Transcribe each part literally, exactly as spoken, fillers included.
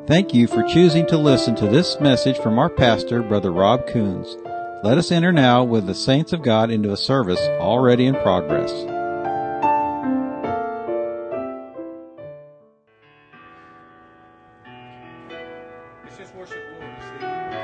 Thank you for choosing to listen to this message from our pastor, Brother Rob Coons. Let us enter now with the saints of God into a service already in progress. Let's just worship the Lord this evening.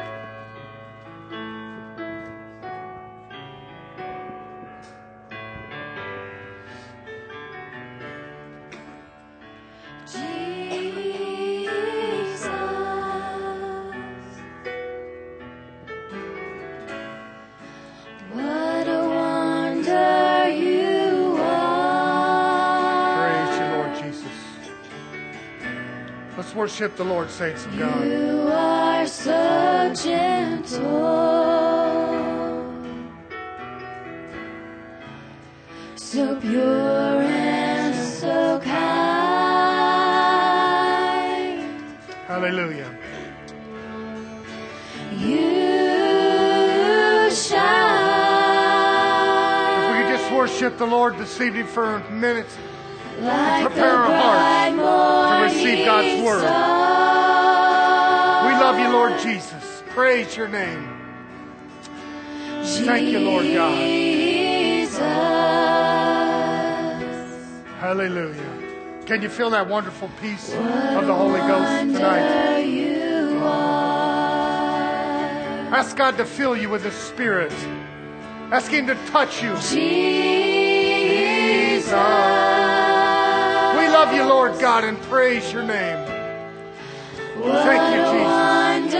Worship the Lord, saints of God. You are so gentle, so pure and so kind. Hallelujah. You shine. If we could just worship the Lord this evening for a minute. Like prepare our hearts to receive God's word. We love you, Lord Jesus. Praise your name. Thank you, Lord God. Hallelujah. Can you feel that wonderful peace of the Holy Ghost tonight? Ask God to fill you with His Spirit. Ask Him to touch you. Jesus. We love you, Lord God, and praise your name. Thank you, Jesus.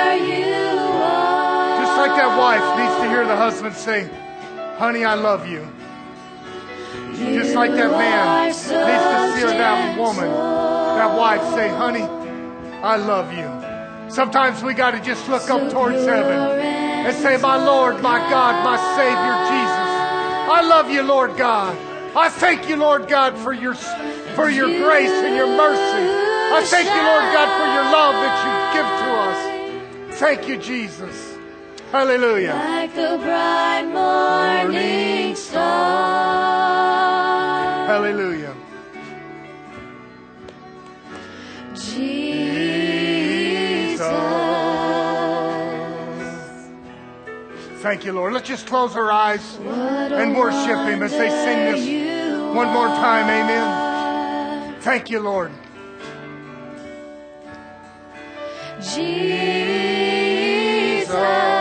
Just like that wife needs to hear the husband say, honey, I love you. Just like that man needs to hear that woman, that wife say, honey, I love you. Sometimes we got to just look up towards heaven and say, my Lord, my God, my Savior, Jesus. I love you, Lord God. I thank you, Lord God, for your for your grace and your mercy. I thank you, Lord God, for your love that you give to us. Thank you, Jesus. Hallelujah. Like the bright morning star. Hallelujah. Jesus. Thank you, Lord. Let's just close our eyes and worship Him as they sing this one more time. Amen. Thank you, Lord. Jesus.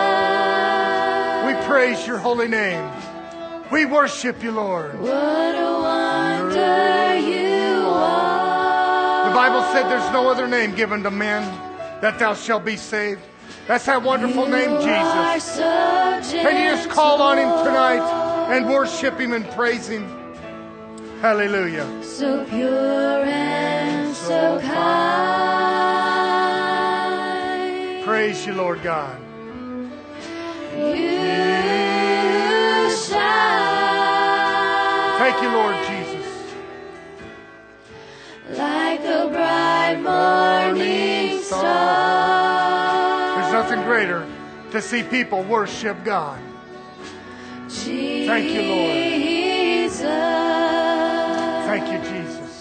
We praise your holy name. We worship you, Lord. What a wonder you are. The Bible said there's no other name given to men that thou shalt be saved. That's that wonderful you name, Jesus. So Can you just call on Him tonight and worship Him and praise Him? Hallelujah. So pure and so kind. Praise you, Lord God. You shine. Thank you, Lord Jesus. Like the bright morning star. There's nothing greater to see people worship God. Jesus. Thank you, Lord. Thank you, Jesus.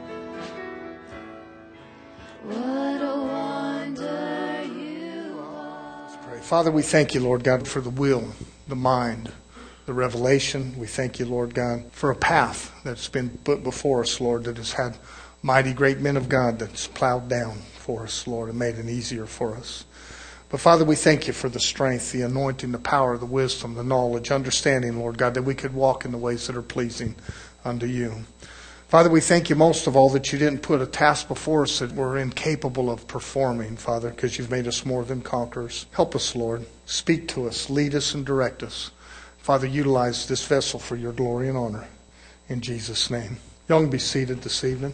What a wonder you are. Let's pray. Father, we thank you, Lord God, for the will, the mind, the revelation. We thank you, Lord God, for a path that's been put before us, Lord, that has had mighty great men of God that's plowed down for us, Lord, and made it easier for us. But Father, we thank you for the strength, the anointing, the power, the wisdom, the knowledge, understanding, Lord God, that we could walk in the ways that are pleasing unto you. Father, we thank you most of all that you didn't put a task before us that we're incapable of performing, Father, because you've made us more than conquerors. Help us, Lord. Speak to us, lead us, and direct us. Father, utilize this vessel for your glory and honor. In Jesus' name. Y'all can be seated this evening.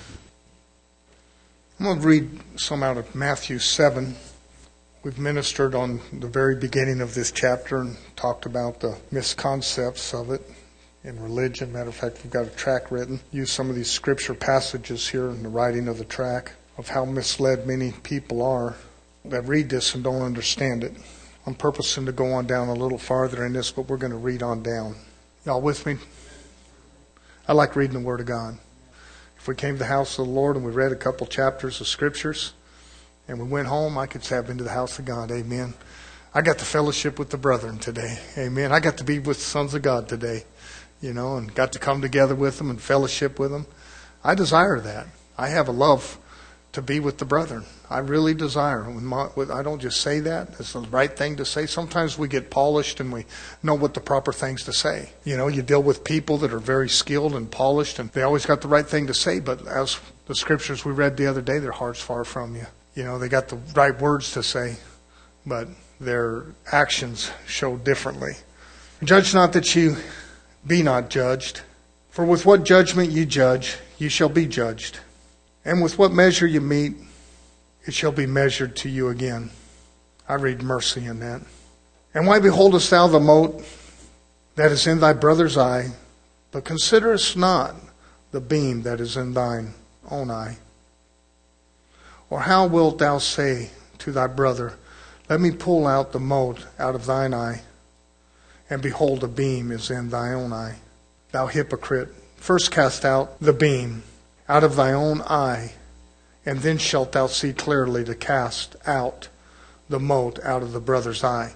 I'm going to read some out of Matthew seven. We've ministered on the very beginning of this chapter and talked about the misconcepts of it in religion. Matter of fact, we've got a track written. Use some of these scripture passages here in the writing of the track of how misled many people are that read this and don't understand it. I'm purposing to go on down a little farther in this, but we're going to read on down. Y'all with me? I like reading the Word of God. If we came to the house of the Lord and we read a couple chapters of scriptures, and we went home, I could say I've been to the house of God. Amen. I got to fellowship with the brethren today. Amen. I got to be with the sons of God today, you know, and got to come together with them and fellowship with them. I desire that. I have a love to be with the brethren. I really desire. When my, with, I don't just say that. It's the right thing to say. Sometimes we get polished and we know what the proper things to say. You know, you deal with people that are very skilled and polished, and they always got the right thing to say. But as the scriptures we read the other day, their heart's far from you. You know, they got the right words to say, but their actions show differently. Judge not that you be not judged. For with what judgment you judge, you shall be judged. And with what measure you meet, it shall be measured to you again. I read mercy in that. And why beholdest thou the mote that is in thy brother's eye, but considerest not the beam that is in thine own eye? Or how wilt thou say to thy brother, let me pull out the mote out of thine eye, and behold, a beam is in thy own eye? Thou hypocrite, first cast out the beam out of thy own eye, and then shalt thou see clearly to cast out the mote out of the brother's eye.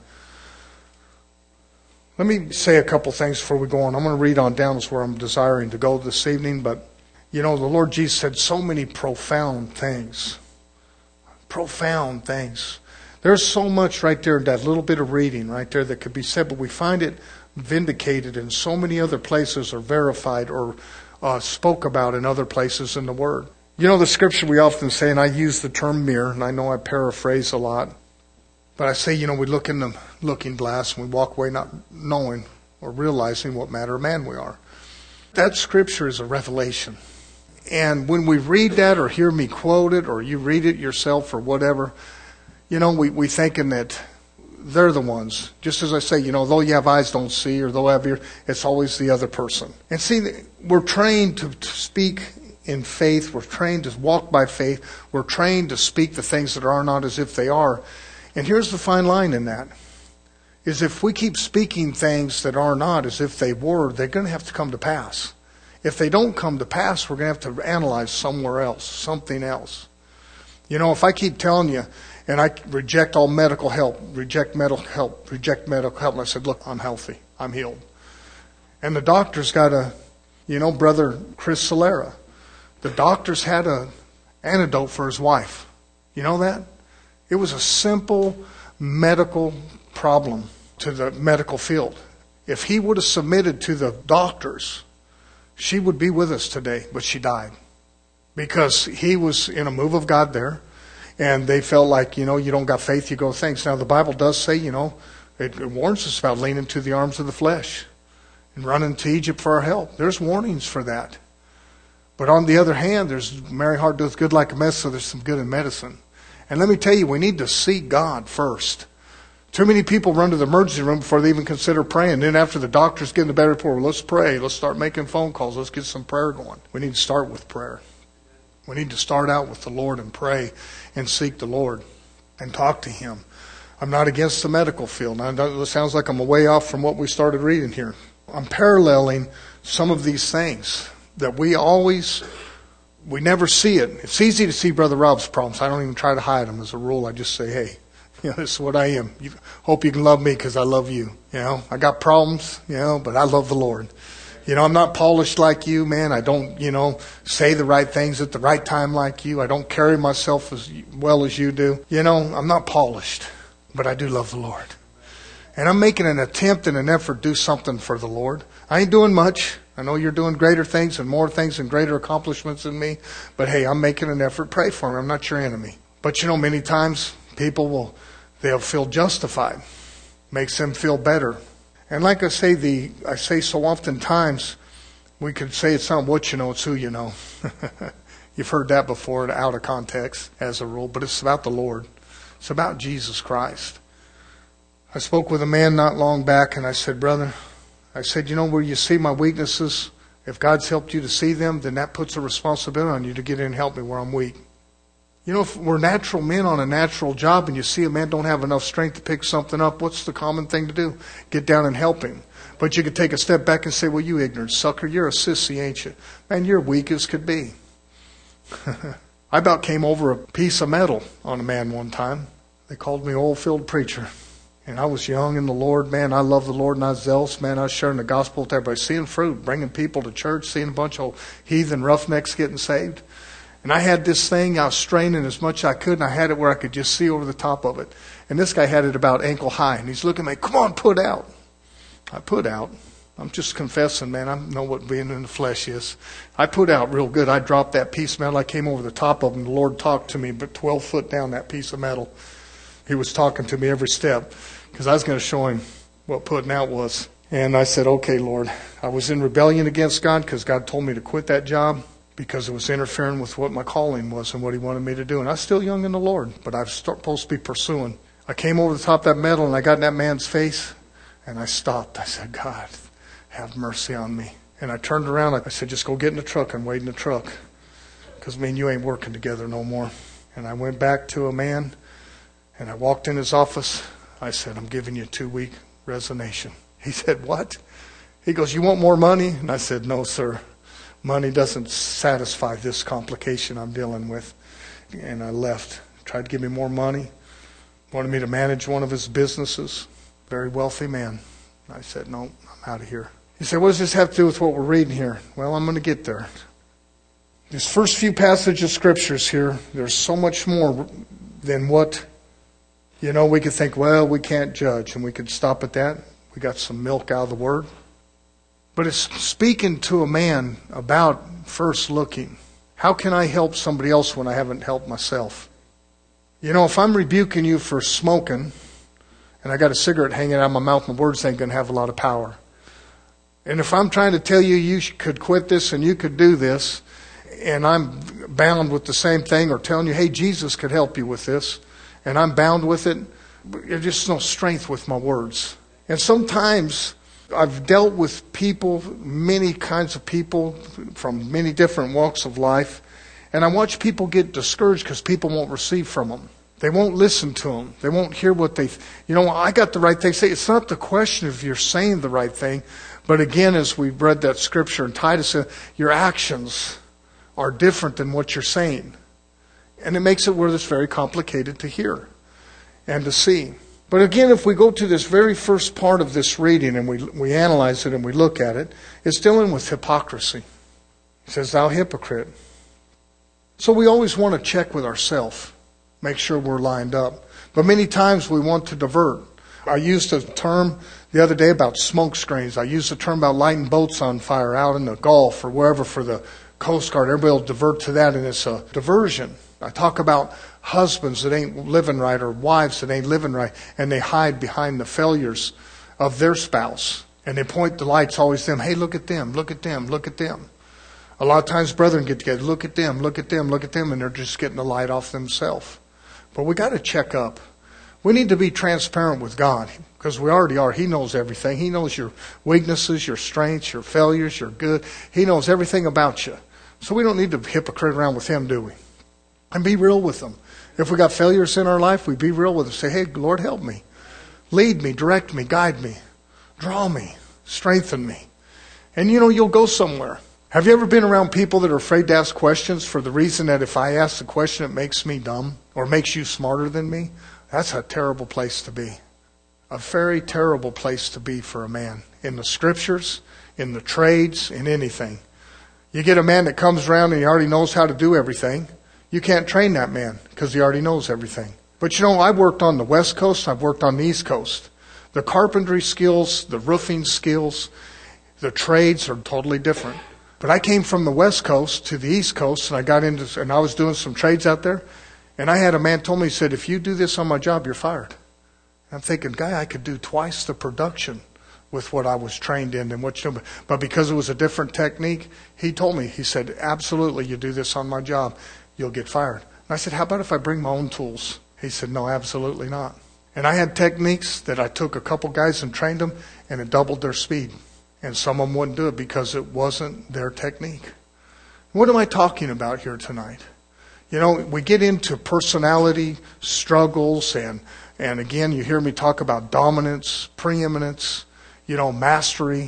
Let me say a couple things before we go on. I'm going to read on down to where I'm desiring to go this evening, but you know, the Lord Jesus said so many profound things. Profound things. There's so much right there in that little bit of reading right there that could be said, but we find it vindicated in so many other places, or verified, or uh, spoke about in other places in the Word. You know, the scripture we often say, and I use the term mirror, and I know I paraphrase a lot, but I say, you know, we look in the looking glass and we walk away not knowing or realizing what manner of man we are. That scripture is a revelation. And when we read that or hear me quote it, or you read it yourself or whatever, you know, we, we thinking that they're the ones. Just as I say, you know, though you have eyes, don't see, or though you have ears, it's always the other person. And see, we're trained to, to speak in faith. We're trained to walk by faith. We're trained to speak the things that are not as if they are. And here's the fine line in that, is if we keep speaking things that are not as if they were, they're going to have to come to pass. If they don't come to pass, we're going to have to analyze somewhere else, something else. You know, if I keep telling you, and I reject all medical help, reject medical help, reject medical help, and I said, look, I'm healthy, I'm healed. And the doctor's got a, you know, Brother Chris Solera, the doctor's had an antidote for his wife. You know that? It was a simple medical problem to the medical field. If he would have submitted to the doctors, she would be with us today, but she died. Because he was in a move of God there, and they felt like, you know, you don't got faith, you go thanks. Now the Bible does say, you know, it, it warns us about leaning to the arms of the flesh and running to Egypt for our help. There's warnings for that. But on the other hand, there's merry heart doeth good like a medicine, so there's some good in medicine. And let me tell you, we need to seek God first. Too many people run to the emergency room before they even consider praying. Then after the doctor's getting the better report, well, let's pray. Let's start making phone calls. Let's get some prayer going. We need to start with prayer. We need to start out with the Lord and pray and seek the Lord and talk to Him. I'm not against the medical field. Now, it sounds like I'm way off from what we started reading here. I'm paralleling some of these things that we always, we never see it. It's easy to see Brother Rob's problems. I don't even try to hide them as a rule. I just say, hey, you know, this is what I am. You, hope you can love me because I love you. You know, I got problems, you know, but I love the Lord. You know, I'm not polished like you, man. I don't, you know, say the right things at the right time like you. I don't carry myself as well as you do. You know, I'm not polished, but I do love the Lord. And I'm making an attempt and an effort to do something for the Lord. I ain't doing much. I know you're doing greater things and more things and greater accomplishments than me. But hey, I'm making an effort. Pray for me. I'm not your enemy. But you know, many times people will, they'll feel justified. Makes them feel better. And like I say, the I say so often times, we could say it's not what you know, it's who you know. You've heard that before out of context as a rule, but it's about the Lord. It's about Jesus Christ. I spoke with a man not long back and I said, brother, I said, you know, where you see my weaknesses, if God's helped you to see them, then that puts a responsibility on you to get in and help me where I'm weak. You know, if we're natural men on a natural job and you see a man don't have enough strength to pick something up, what's the common thing to do? Get down and help him. But you could take a step back and say, well, you ignorant sucker, you're a sissy, ain't you? Man, you're weak as could be. I about came over a piece of metal on a man one time. They called me oil-filled preacher. And I was young in the Lord, man. I love the Lord and I was zealous, man. I was sharing the gospel with everybody, seeing fruit, bringing people to church, seeing a bunch of heathen roughnecks getting saved. And I had this thing, I was straining as much as I could, and I had it where I could just see over the top of it. And this guy had it about ankle high, and he's looking at me, come on, put out. I put out. I'm just confessing, man. I know what being in the flesh is. I put out real good. I dropped that piece of metal. I came over the top of him. The Lord talked to me, but twelve foot down that piece of metal. He was talking to me every step because I was going to show him what putting out was. And I said, okay, Lord. I was in rebellion against God because God told me to quit that job because it was interfering with what my calling was and what He wanted me to do. And I was still young in the Lord, but I was supposed to be pursuing. I came over the top of that metal and I got in that man's face and I stopped. I said, God, have mercy on me. And I turned around. I said, just go get in the truck and wait in the truck because me and you ain't working together no more. And I went back to a man. And I walked in his office. I said, I'm giving you a two-week resignation. He said, what? He goes, you want more money? And I said, no, sir. Money doesn't satisfy this complication I'm dealing with. And I left. Tried to give me more money. Wanted me to manage one of his businesses. Very wealthy man. And I said, no, I'm out of here. He said, what does this have to do with what we're reading here? Well, I'm going to get there. These first few passages of scriptures here, there's so much more than what... You know, we could think, well, we can't judge, and we could stop at that. We got some milk out of the Word. But it's speaking to a man about first looking. How can I help somebody else when I haven't helped myself? You know, if I'm rebuking you for smoking, and I got a cigarette hanging out of my mouth, my words ain't going to have a lot of power. And if I'm trying to tell you you could quit this and you could do this, and I'm bound with the same thing, or telling you, hey, Jesus could help you with this, and I'm bound with it, there's just no strength with my words. And sometimes I've dealt with people, many kinds of people from many different walks of life, and I watch people get discouraged because people won't receive from them. They won't listen to them. They won't hear what they... You know, I got the right thing to say. It's not the question if you're saying the right thing, but again, as we read that scripture in Titus, your actions are different than what you're saying. And it makes it where it's very complicated to hear and to see. But again, if we go to this very first part of this reading and we we analyze it and we look at it, it's dealing with hypocrisy. He says, thou hypocrite. So we always want to check with ourselves, make sure we're lined up. But many times we want to divert. I used a term the other day about smoke screens. I used a term about lighting boats on fire out in the Gulf or wherever for the Coast Guard. Everybody will divert to that, and it's a diversion. I talk about husbands that ain't living right or wives that ain't living right, and they hide behind the failures of their spouse. And they point the lights always to them. Hey, look at them, look at them, look at them. A lot of times brethren get together, look at them, look at them, look at them, and they're just getting the light off themselves. But we got to check up. We need to be transparent with God because we already are. He knows everything. He knows your weaknesses, your strengths, your failures, your good. He knows everything about you. So we don't need to hypocrite around with Him, do we? And be real with them. If we got failures in our life, we be real with them. Say, hey, Lord, help me. Lead me, direct me, guide me. Draw me, strengthen me. And you know, you'll go somewhere. Have you ever been around people that are afraid to ask questions for the reason that if I ask the question, it makes me dumb or makes you smarter than me? That's a terrible place to be. A very terrible place to be for a man. In the scriptures, in the trades, in anything. You get a man that comes around and he already knows how to do everything. You can't train that man because he already knows everything. But you know, I worked on the West Coast, I've worked on the East Coast. The carpentry skills, the roofing skills, the trades are totally different. But I came from the West Coast to the East Coast, and I got into, and I was doing some trades out there. And I had a man told me, he said, if you do this on my job, you're fired. And I'm thinking, guy, I could do twice the production with what I was trained in and what you know. But because it was a different technique, he told me, he said, absolutely, you do this on my job, you'll get fired. And I said, how about if I bring my own tools? He said, no, absolutely not. And I had techniques that I took a couple guys and trained them, and it doubled their speed. And some of them wouldn't do it because it wasn't their technique. What am I talking about here tonight? You know, we get into personality struggles, and, and again, you hear me talk about dominance, preeminence, you know, mastery.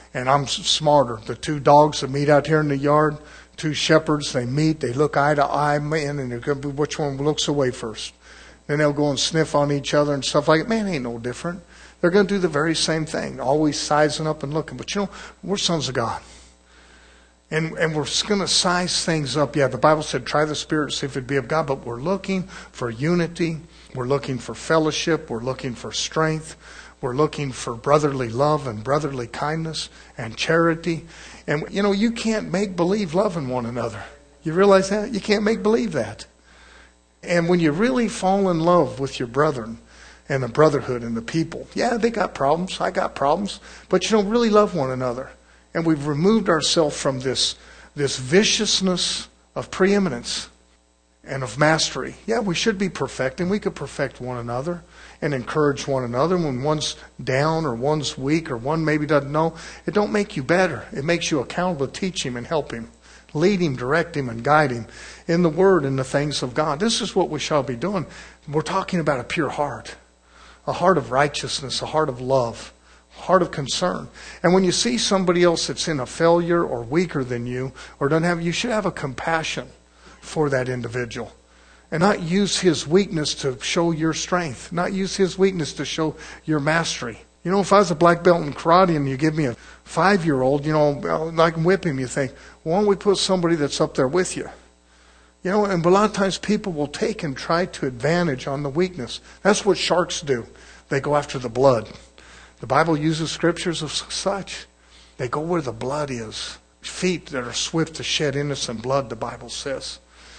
and I'm smarter. The two dogs that meet out here in the yard, two shepherds, they meet, they look eye to eye, man, and they're going to be which one looks away first. Then they'll go and sniff on each other and stuff like that. Man, ain't no different. They're going to do the very same thing, always sizing up and looking. But you know, we're sons of God. And and we're going to size things up. Yeah, the Bible said, try the Spirit, see if it be of God. But we're looking for unity. We're looking for fellowship. We're looking for strength. We're looking for brotherly love and brotherly kindness and charity. And, you know, you can't make believe loving one another. You realize that? You can't make believe that. And when you really fall in love with your brethren and the brotherhood and the people, yeah, they got problems. I got problems. But you don't really love one another. And we've removed ourselves from this, this viciousness of preeminence and of mastery. Yeah, we should be perfecting. We could perfect one another and encourage one another. When one's down or one's weak or one maybe doesn't know, it don't make you better. It makes you accountable to teach him and help him. Lead him, direct him, and guide him in the Word and the things of God. This is what we shall be doing. We're talking about a pure heart. A heart of righteousness, a heart of love. Heart of concern. And when you see somebody else that's in a failure or weaker than you or doesn't have, you should have a compassion for that individual and not use his weakness to show your strength, not use his weakness to show your mastery. You know, if I was a black belt in karate and you give me a five-year-old, you know, I can whip him, you think, well, why don't we put somebody that's up there with you? You know, and a lot of times people will take and try to advantage on the weakness. That's what sharks do. They go after the blood. The Bible uses scriptures of such. They go where the blood is. Feet that are swift to shed innocent blood, the Bible says.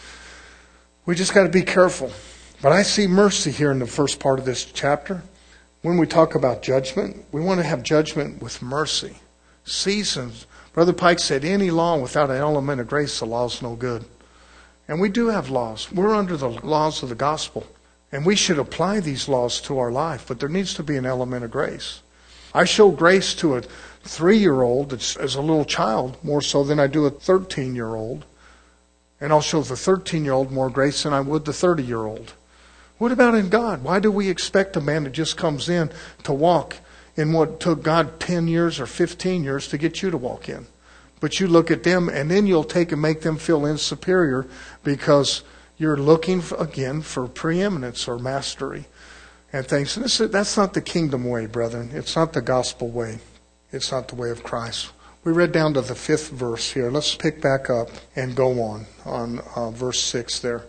We just got to be careful. But I see mercy here in the first part of this chapter. When we talk about judgment, we want to have judgment with mercy. Seasons. Brother Pike said, any law without an element of grace, the law is no good. And we do have laws. We're under the laws of the gospel. And we should apply these laws to our life. But there needs to be an element of grace. I show grace to a three-year-old that's as a little child more so than I do a thirteen-year-old. And I'll show the thirteen-year-old more grace than I would the thirty-year-old. What about in God? Why do we expect a man that just comes in to walk in what took God ten years or fifteen years to get you to walk in? But you look at them and then you'll take and make them feel insuperior because you're looking, for, again, for preeminence or mastery. And things. And this, that's not the kingdom way, brethren. It's not the gospel way. It's not the way of Christ. We read down to the fifth verse here. Let's pick back up and go on, on uh, verse six there.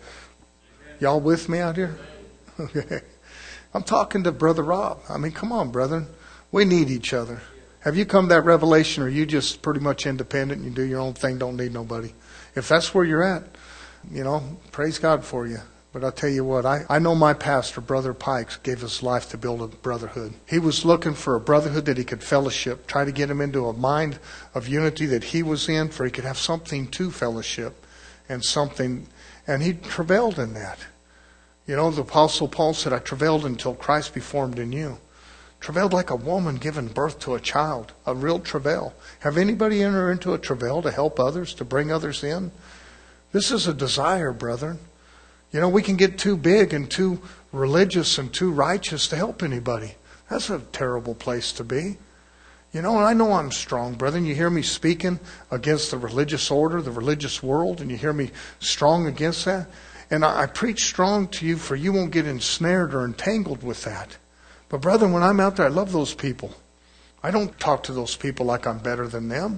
Y'all with me out here? Okay. I'm talking to Brother Rob. I mean, come on, brethren. We need each other. Have you come to that revelation or are you just pretty much independent and you do your own thing, don't need nobody? If that's where you're at, you know, praise God for you. But I'll tell you what, I, I know my pastor, Brother Pikes, gave his life to build a brotherhood. He was looking for a brotherhood that he could fellowship, try to get him into a mind of unity that he was in, for he could have something to fellowship and something, and he travailed in that. You know, the Apostle Paul said, I travailed until Christ be formed in you. Travailed like a woman giving birth to a child, a real travail. Have anybody entered into a travail to help others, to bring others in? This is a desire, brethren. You know, we can get too big and too religious and too righteous to help anybody. That's a terrible place to be. You know, and I know I'm strong, brethren. You hear me speaking against the religious order, the religious world, and you hear me strong against that. And I, I preach strong to you for you won't get ensnared or entangled with that. But brethren, when I'm out there, I love those people. I don't talk to those people like I'm better than them.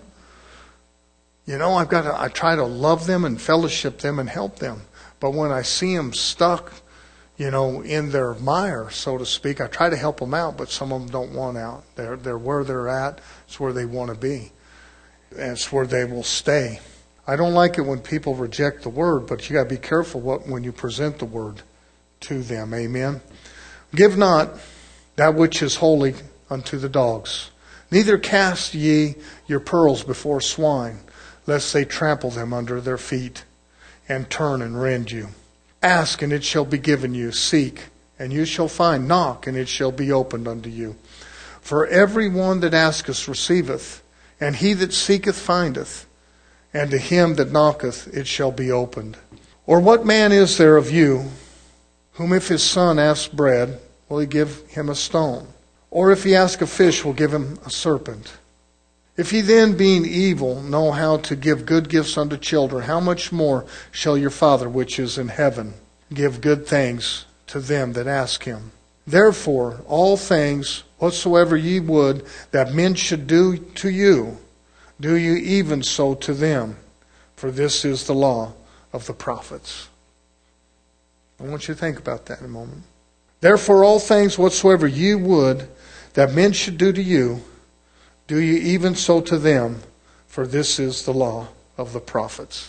You know, I've got to, I try to love them and fellowship them and help them. But when I see them stuck, you know, in their mire, so to speak, I try to help them out, but some of them don't want out. They're, they're where they're at. It's where they want to be. And it's where they will stay. I don't like it when people reject the word, but you got to be careful what when you present the word to them. Amen. Give not that which is holy unto the dogs. Neither cast ye your pearls before swine, lest they trample them under their feet and turn and rend you. Ask, and it shall be given you. Seek, and you shall find. Knock, and it shall be opened unto you. For every one that asketh receiveth, and he that seeketh findeth, and to him that knocketh it shall be opened. Or what man is there of you, whom if his son asks bread, will he give him a stone? Or if he ask a fish, will give him a serpent? If ye then, being evil, know how to give good gifts unto children, how much more shall your Father which is in heaven give good things to them that ask him? Therefore, all things whatsoever ye would that men should do to you, do you even so to them. For this is the law of the prophets. I want you to think about that in a moment. Therefore, all things whatsoever ye would that men should do to you, do you even so to them, for this is the law of the prophets.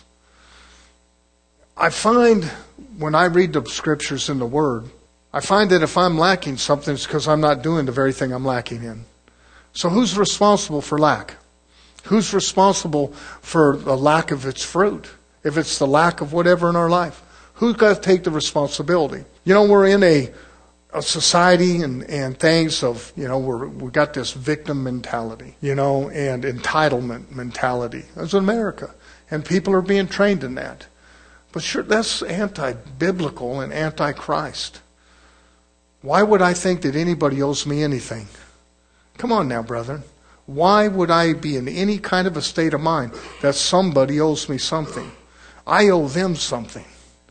I find when I read the scriptures in the Word, I find that if I'm lacking something, it's because I'm not doing the very thing I'm lacking in. So who's responsible for lack? Who's responsible for the lack of its fruit? If it's the lack of whatever in our life, who's got to take the responsibility? You know, we're in a a society and, and things of, you know, we're, we got this victim mentality, you know, and entitlement mentality. That's in America. And people are being trained in that. But sure, that's anti-biblical and anti-Christ. Why would I think that anybody owes me anything? Come on now, brethren. Why would I be in any kind of a state of mind that somebody owes me something? I owe them something.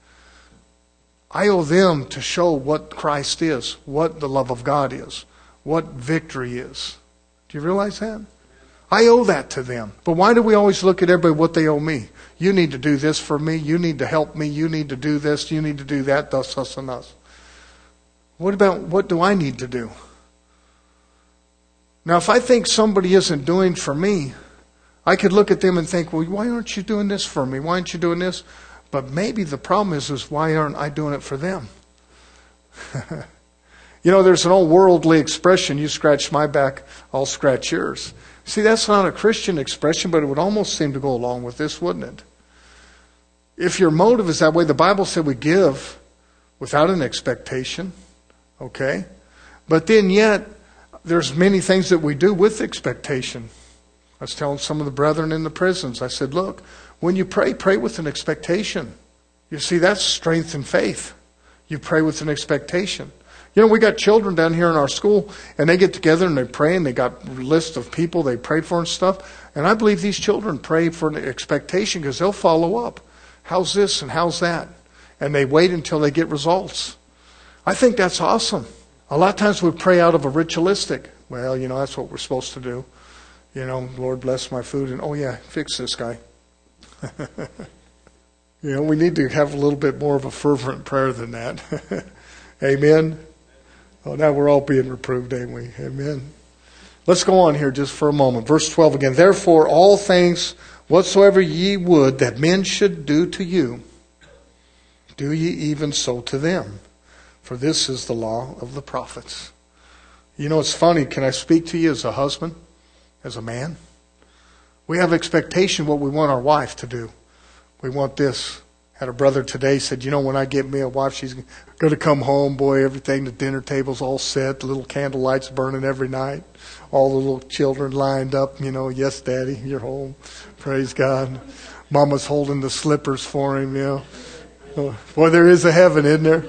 I owe them to show what Christ is, what the love of God is, what victory is. Do you realize that? I owe that to them. But why do we always look at everybody what they owe me? You need to do this for me. You need to help me. You need to do this. You need to do that. Thus, us, and us. What about what do I need to do? Now, if I think somebody isn't doing for me, I could look at them and think, well, why aren't you doing this for me? Why aren't you doing this? But maybe the problem is, is why aren't I doing it for them? You know, there's an old worldly expression, you scratch my back, I'll scratch yours. See, that's not a Christian expression, but it would almost seem to go along with this, wouldn't it? If your motive is that way, the Bible said we give without an expectation, okay? But then yet, there's many things that we do with expectation. I was telling some of the brethren in the prisons, I said, look, when you pray, pray with an expectation. You see, that's strength and faith. You pray with an expectation. You know, we got children down here in our school, and they get together and they pray, and they got a list of people they pray for and stuff. And I believe these children pray for an expectation because they'll follow up. How's this and how's that? And they wait until they get results. I think that's awesome. A lot of times we pray out of a ritualistic. Well, you know, that's what we're supposed to do. You know, Lord bless my food, and oh yeah, fix this guy. You know, we need to have a little bit more of a fervent prayer than that. Amen. Oh, now we're all being reproved, ain't we? Amen. Let's go on here just for a moment. Verse twelve again. Therefore, all things whatsoever ye would that men should do to you, do ye even so to them. For this is the law of the prophets. You know, it's funny. Can I speak to you as a husband, as a man? We have expectation what we want our wife to do. We want this. Had a brother today said, you know, when I get me a wife, she's going to come home, boy, everything, the dinner table's all set, the little candle lights burning every night, all the little children lined up, you know, yes, Daddy, you're home. Praise God. Mama's holding the slippers for him, you know. Oh, boy, there is a heaven, isn't there?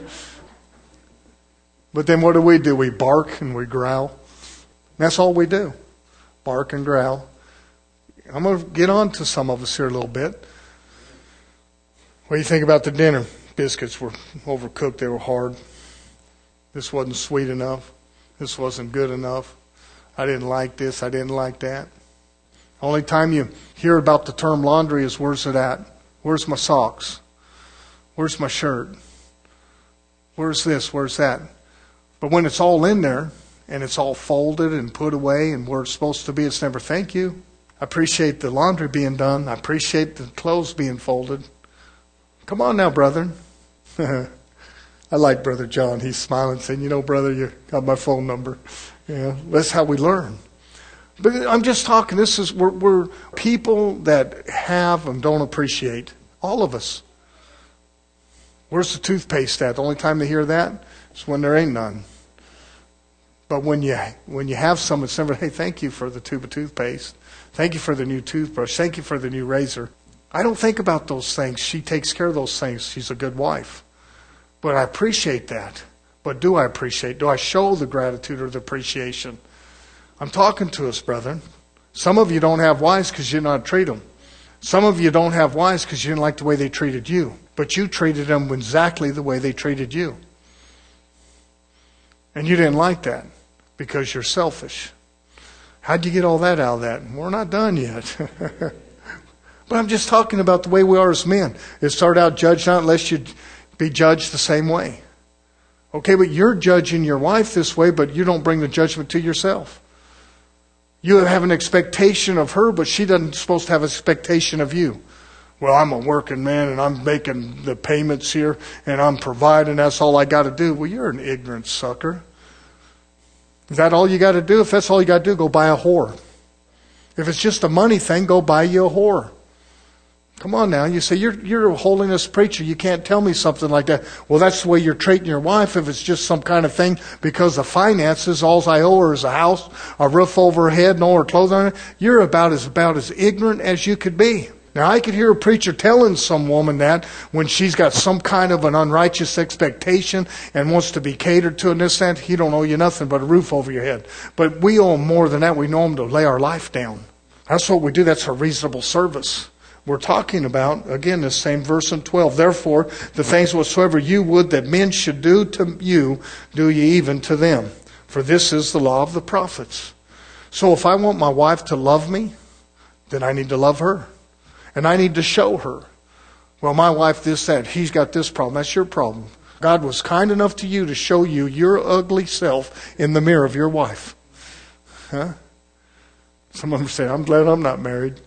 But then what do we do? We bark and we growl. That's all we do. Bark and growl. I'm going to get on to some of us here a little bit. What do you think about the dinner? Biscuits were overcooked. They were hard. This wasn't sweet enough. This wasn't good enough. I didn't like this. I didn't like that. Only time you hear about the term laundry is, where's it at? Where's my socks? Where's my shirt? Where's this? Where's that? But when it's all in there and it's all folded and put away and where it's supposed to be, it's never thank you. I appreciate the laundry being done. I appreciate the clothes being folded. Come on now, brethren. I like Brother John. He's smiling, saying, you know, brother, you got my phone number. Yeah, that's how we learn. But I'm just talking, this is, we're, we're people that have and don't appreciate. All of us. Where's the toothpaste at? The only time they hear that is when there ain't none. But when you when you have someone say, hey, thank you for the tube of toothpaste. Thank you for the new toothbrush. Thank you for the new razor. I don't think about those things. She takes care of those things. She's a good wife. But I appreciate that. But do I appreciate? Do I show the gratitude or the appreciation? I'm talking to us, brethren. Some of you don't have wives because you didn't know how to treat them. Some of you don't have wives because you didn't like the way they treated you. But you treated them exactly the way they treated you. And you didn't like that because you're selfish. How'd you get all that out of that? We're not done yet. But I'm just talking about the way we are as men. It started out judged not unless you be judged the same way. Okay, but you're judging your wife this way, but you don't bring the judgment to yourself. You have an expectation of her, but she doesn't supposed to have an expectation of you. Well, I'm a working man and I'm making the payments here and I'm providing. That's all I got to do. Well, you're an ignorant sucker. Is that all you got to do? If that's all you got to do, go buy a whore. If it's just a money thing, go buy you a whore. Come on now. You say, you're, you're a holiness preacher. You can't tell me something like that. Well, that's the way you're treating your wife. If it's just some kind of thing because of finances, all I owe her is a house, a roof over her head, no her clothes on her. You're about as, about as ignorant as you could be. Now, I could hear a preacher telling some woman that when she's got some kind of an unrighteous expectation and wants to be catered to and this and that, he don't owe you nothing but a roof over your head. But we owe him more than that. We know him to lay our life down. That's what we do. That's a reasonable service. We're talking about, again, this same verse in twelve. Therefore, the things whatsoever you would that men should do to you, do ye even to them. For this is the law of the prophets. So if I want my wife to love me, then I need to love her. And I need to show her. Well, my wife this, that. He's got this problem. That's your problem. God was kind enough to you to show you your ugly self in the mirror of your wife. Huh? Some of them say, I'm glad I'm not married.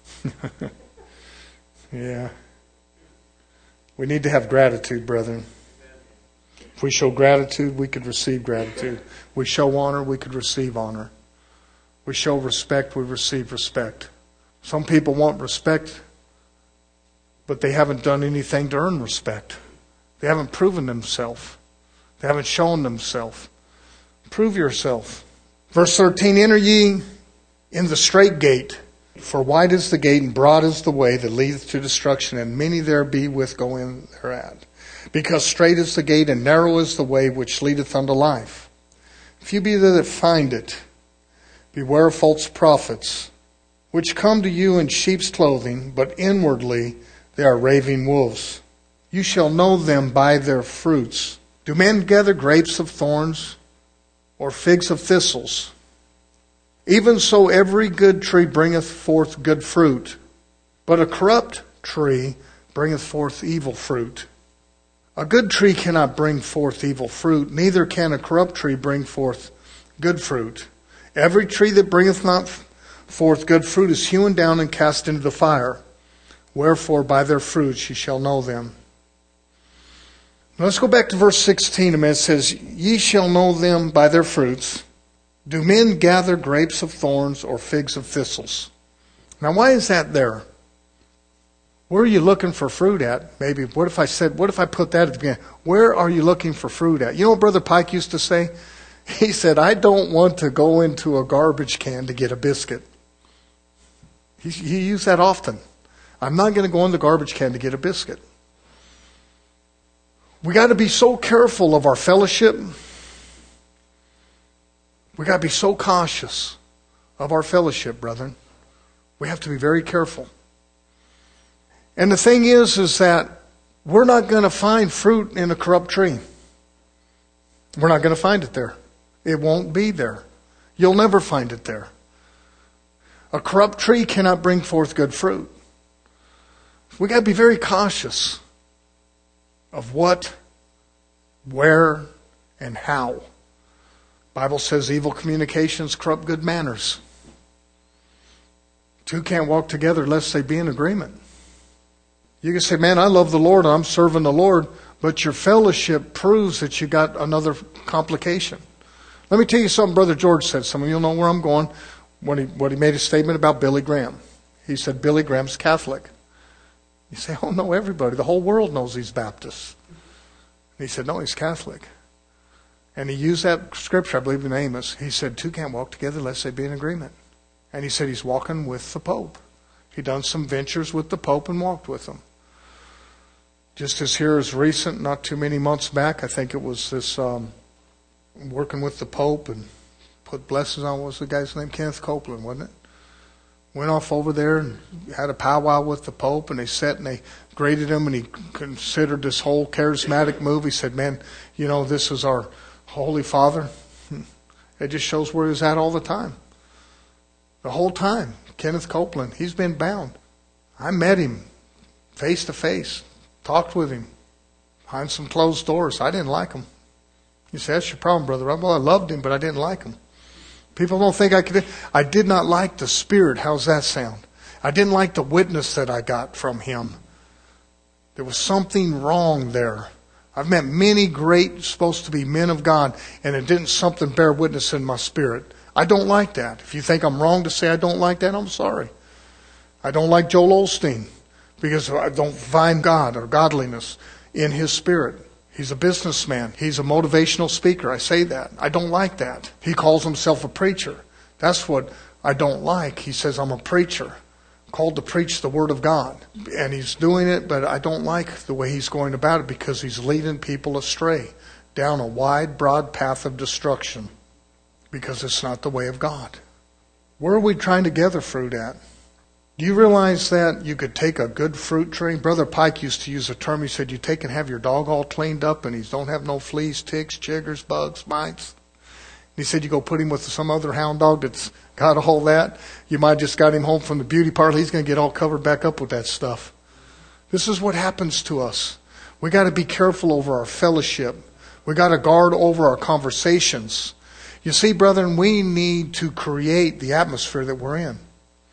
Yeah. We need to have gratitude, brethren. If we show gratitude, we could receive gratitude. We show honor, we could receive honor. We show respect, we receive respect. Some people want respect, but they haven't done anything to earn respect. They haven't proven themselves. They haven't shown themselves. Prove yourself. Verse thirteen, enter ye in the straight gate, for wide is the gate and broad is the way that leadeth to destruction, and many there be which go in thereat. Because straight is the gate and narrow is the way which leadeth unto life. Few be there that find it. Beware of false prophets, which come to you in sheep's clothing, but inwardly they are raving wolves. You shall know them by their fruits. Do men gather grapes of thorns or figs of thistles? Even so every good tree bringeth forth good fruit, but a corrupt tree bringeth forth evil fruit. A good tree cannot bring forth evil fruit, neither can a corrupt tree bring forth good fruit. Every tree that bringeth not forth good fruit is hewn down and cast into the fire. Wherefore by their fruits ye shall know them. Now let's go back to verse sixteen a minute. It says, ye shall know them by their fruits. Do men gather grapes of thorns or figs of thistles? Now why is that there? Where are you looking for fruit at? Maybe, what if I said, what if I put that at the beginning? Where are you looking for fruit at? You know what Brother Pike used to say? He said, I don't want to go into a garbage can to get a biscuit. He, he used that often. I'm not going to go in the garbage can to get a biscuit. We got to be so careful of our fellowship. We got to be so cautious of our fellowship, brethren. We have to be very careful. And the thing is, is that we're not going to find fruit in a corrupt tree. We're not going to find it there. It won't be there. You'll never find it there. A corrupt tree cannot bring forth good fruit. We got to be very cautious of what, where, and how. The Bible says evil communications corrupt good manners. Two can't walk together unless they be in agreement. You can say, man, I love the Lord, I'm serving the Lord, but your fellowship proves that you got another complication. Let me tell you something Brother George said. Some of you know where I'm going. When he, when he made a statement about Billy Graham. He said, Billy Graham's Catholic. You say, oh no, everybody, the whole world knows he's Baptist. And he said, no, he's Catholic. And he used that scripture, I believe in Amos. He said, two can't walk together unless they be in agreement. And he said he's walking with the Pope. He done some ventures with the Pope and walked with him. Just as here as recent, not too many months back, I think it was this um, working with the Pope and put blessings on, what was the guy's name? Kenneth Copeland, wasn't it? Went off over there and had a powwow with the Pope, and they sat and they graded him, and he considered this whole charismatic move. He said, man, you know, this is our Holy Father. It just shows where he was at all the time. The whole time. Kenneth Copeland, he's been bound. I met him face to face, talked with him behind some closed doors. I didn't like him. You say, that's your problem, Brother Rob. Well, I loved him, but I didn't like him. People don't think I could. I did not like the spirit. How's that sound? I didn't like the witness that I got from him. There was something wrong there. I've met many great, supposed to be men of God, and it didn't something bear witness in my spirit. I don't like that. If you think I'm wrong to say I don't like that, I'm sorry. I don't like Joel Osteen because I don't find God or godliness in his spirit. He's a businessman. He's a motivational speaker. I say that. I don't like that. He calls himself a preacher. That's what I don't like. He says, I'm a preacher, called to preach the Word of God. And he's doing it, but I don't like the way he's going about it because he's leading people astray down a wide, broad path of destruction because it's not the way of God. Where are we trying to gather fruit at? Do you realize that you could take a good fruit tree? Brother Pike used to use a term. He said, you take and have your dog all cleaned up and he don't have no fleas, ticks, chiggers, bugs, mites. He said, you go put him with some other hound dog that's got all that. You might just got him home from the beauty parlor. He's going to get all covered back up with that stuff. This is what happens to us. We got to be careful over our fellowship. We got to guard over our conversations. You see, brethren, we need to create the atmosphere that we're in.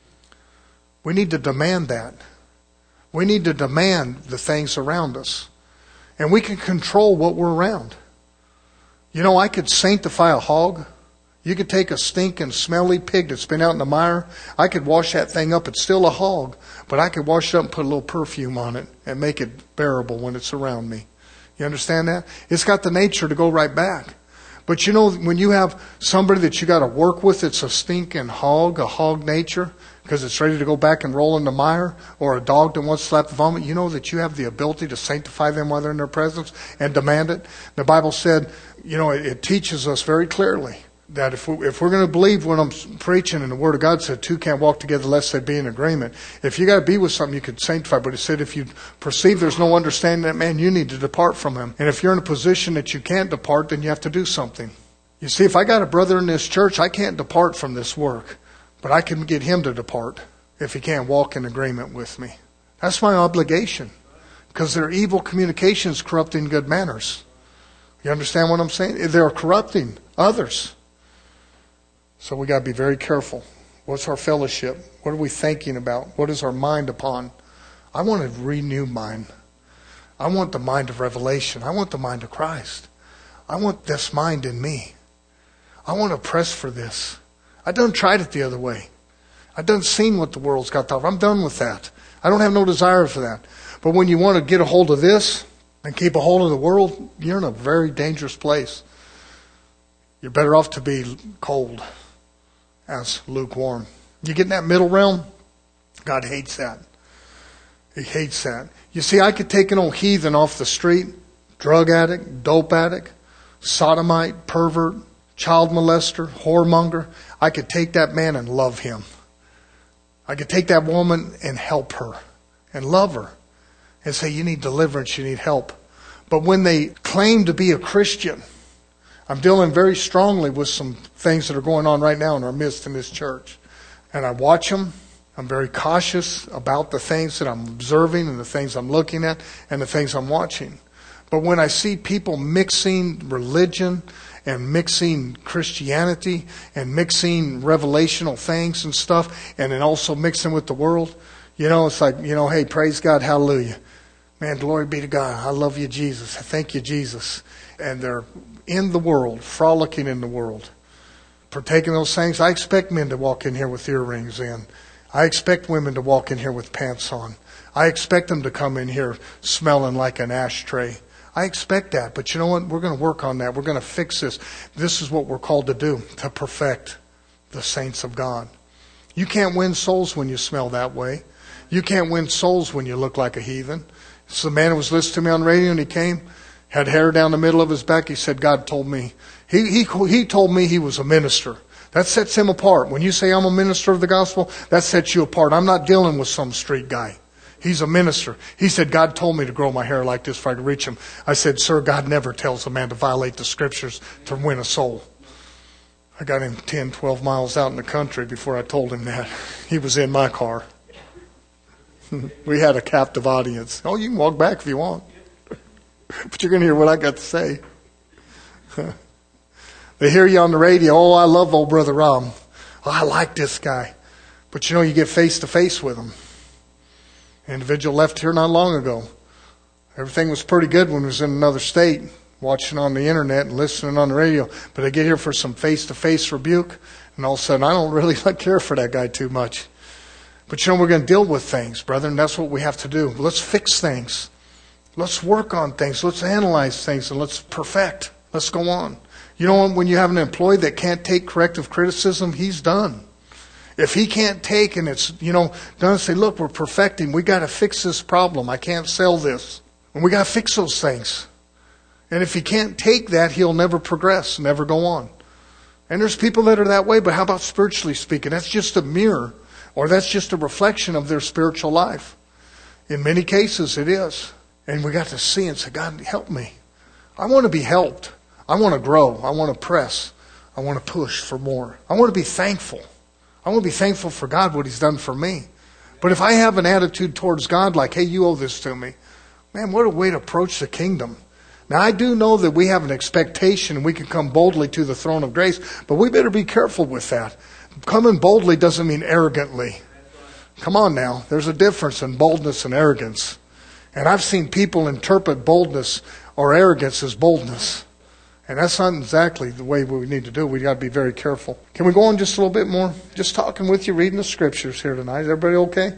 We need to demand that. We need to demand the things around us. And we can control what we're around. You know, I could sanctify a hog. You could take a stinking, smelly pig that's been out in the mire. I could wash that thing up. It's still a hog. But I could wash it up and put a little perfume on it and make it bearable when it's around me. You understand that? It's got the nature to go right back. But you know, when you have somebody that you got to work with, it's a stinking hog, a hog nature, because it's ready to go back and roll in the mire, or a dog that wants to slap the vomit, you know that you have the ability to sanctify them while they're in their presence and demand it. The Bible said, you know, it, it teaches us very clearly that if, we, if we're going to believe what I'm preaching, and the Word of God said two can't walk together lest they be in agreement. If you got to be with something, you could sanctify. But it said if you perceive there's no understanding that man, you need to depart from him. And if you're in a position that you can't depart, then you have to do something. You see, if I got a brother in this church, I can't depart from this work. But I can get him to depart if he can't walk in agreement with me. That's my obligation. Because their evil communications corrupting good manners. You understand what I'm saying? They're corrupting others. So we got to be very careful. What's our fellowship? What are we thinking about? What is our mind upon? I want to renew mine. I want the mind of revelation. I want the mind of Christ. I want this mind in me. I want to press for this. I done tried it the other way. I done seen what the world's got to offer. I'm done with that. I don't have no desire for that. But when you want to get a hold of this and keep a hold of the world, you're in a very dangerous place. You're better off to be cold as lukewarm. You get in that middle realm, God hates that. He hates that. You see, I could take an old heathen off the street, drug addict, dope addict, sodomite, pervert, child molester, whoremonger. I could take that man and love him. I could take that woman and help her and love her and say, you need deliverance, you need help. But when they claim to be a Christian, I'm dealing very strongly with some things that are going on right now in our midst in this church. And I watch them. I'm very cautious about the things that I'm observing and the things I'm looking at and the things I'm watching. But when I see people mixing religion and mixing Christianity and mixing revelational things and stuff, and then also mixing with the world, you know, it's like, you know, hey, praise God, hallelujah. Man, glory be to God. I love you, Jesus. I thank you, Jesus. And they're in the world, frolicking in the world, partaking those things. I expect men to walk in here with earrings in. I expect women to walk in here with pants on. I expect them to come in here smelling like an ashtray. I expect that. But you know what? We're going to work on that. We're going to fix this. This is what we're called to do, to perfect the saints of God. You can't win souls when you smell that way. You can't win souls when you look like a heathen. So the man who was listening to me on the radio and he came, had hair down the middle of his back. He said, God told me. He, he, he told me he was a minister. That sets him apart. When you say I'm a minister of the gospel, that sets you apart. I'm not dealing with some street guy. He's a minister. He said, God told me to grow my hair like this if I could reach him. I said, sir, God never tells a man to violate the scriptures to win a soul. I got him ten, twelve miles out in the country before I told him that. He was in my car. We had a captive audience. Oh, you can walk back if you want. But you're going to hear what I got to say. They hear you on the radio. Oh, I love old Brother Rob. Oh, I like this guy. But you know, you get face to face with him. An individual left here not long ago. Everything was pretty good when he was in another state, watching on the internet and listening on the radio. But I get here for some face to face rebuke, and all of a sudden I don't really care for that guy too much. But you know, we're going to deal with things, brethren. That's what we have to do. Let's fix things. Let's work on things. Let's analyze things, and let's perfect. Let's go on. You know, when you have an employee that can't take corrective criticism, he's done. If he can't take and it's, you know, done, say, look, we're perfecting. We got to fix this problem. I can't sell this. And we got to fix those things. And if he can't take that, he'll never progress, never go on. And there's people that are that way, but how about spiritually speaking? That's just a mirror, or that's just a reflection of their spiritual life. In many cases, it is. And we got to see and say, God, help me. I want to be helped. I want to grow. I want to press. I want to push for more. I want to be thankful. I want to be thankful for God, what He's done for me. But if I have an attitude towards God like, hey, you owe this to me, man, what a way to approach the kingdom. Now, I do know that we have an expectation and we can come boldly to the throne of grace, but we better be careful with that. Coming boldly doesn't mean arrogantly. Come on now. There's a difference in boldness and arrogance. And I've seen people interpret boldness or arrogance as boldness. And that's not exactly the way we need to do it. We've got to be very careful. Can we go on just a little bit more? Just talking with you, reading the scriptures here tonight. Is everybody okay?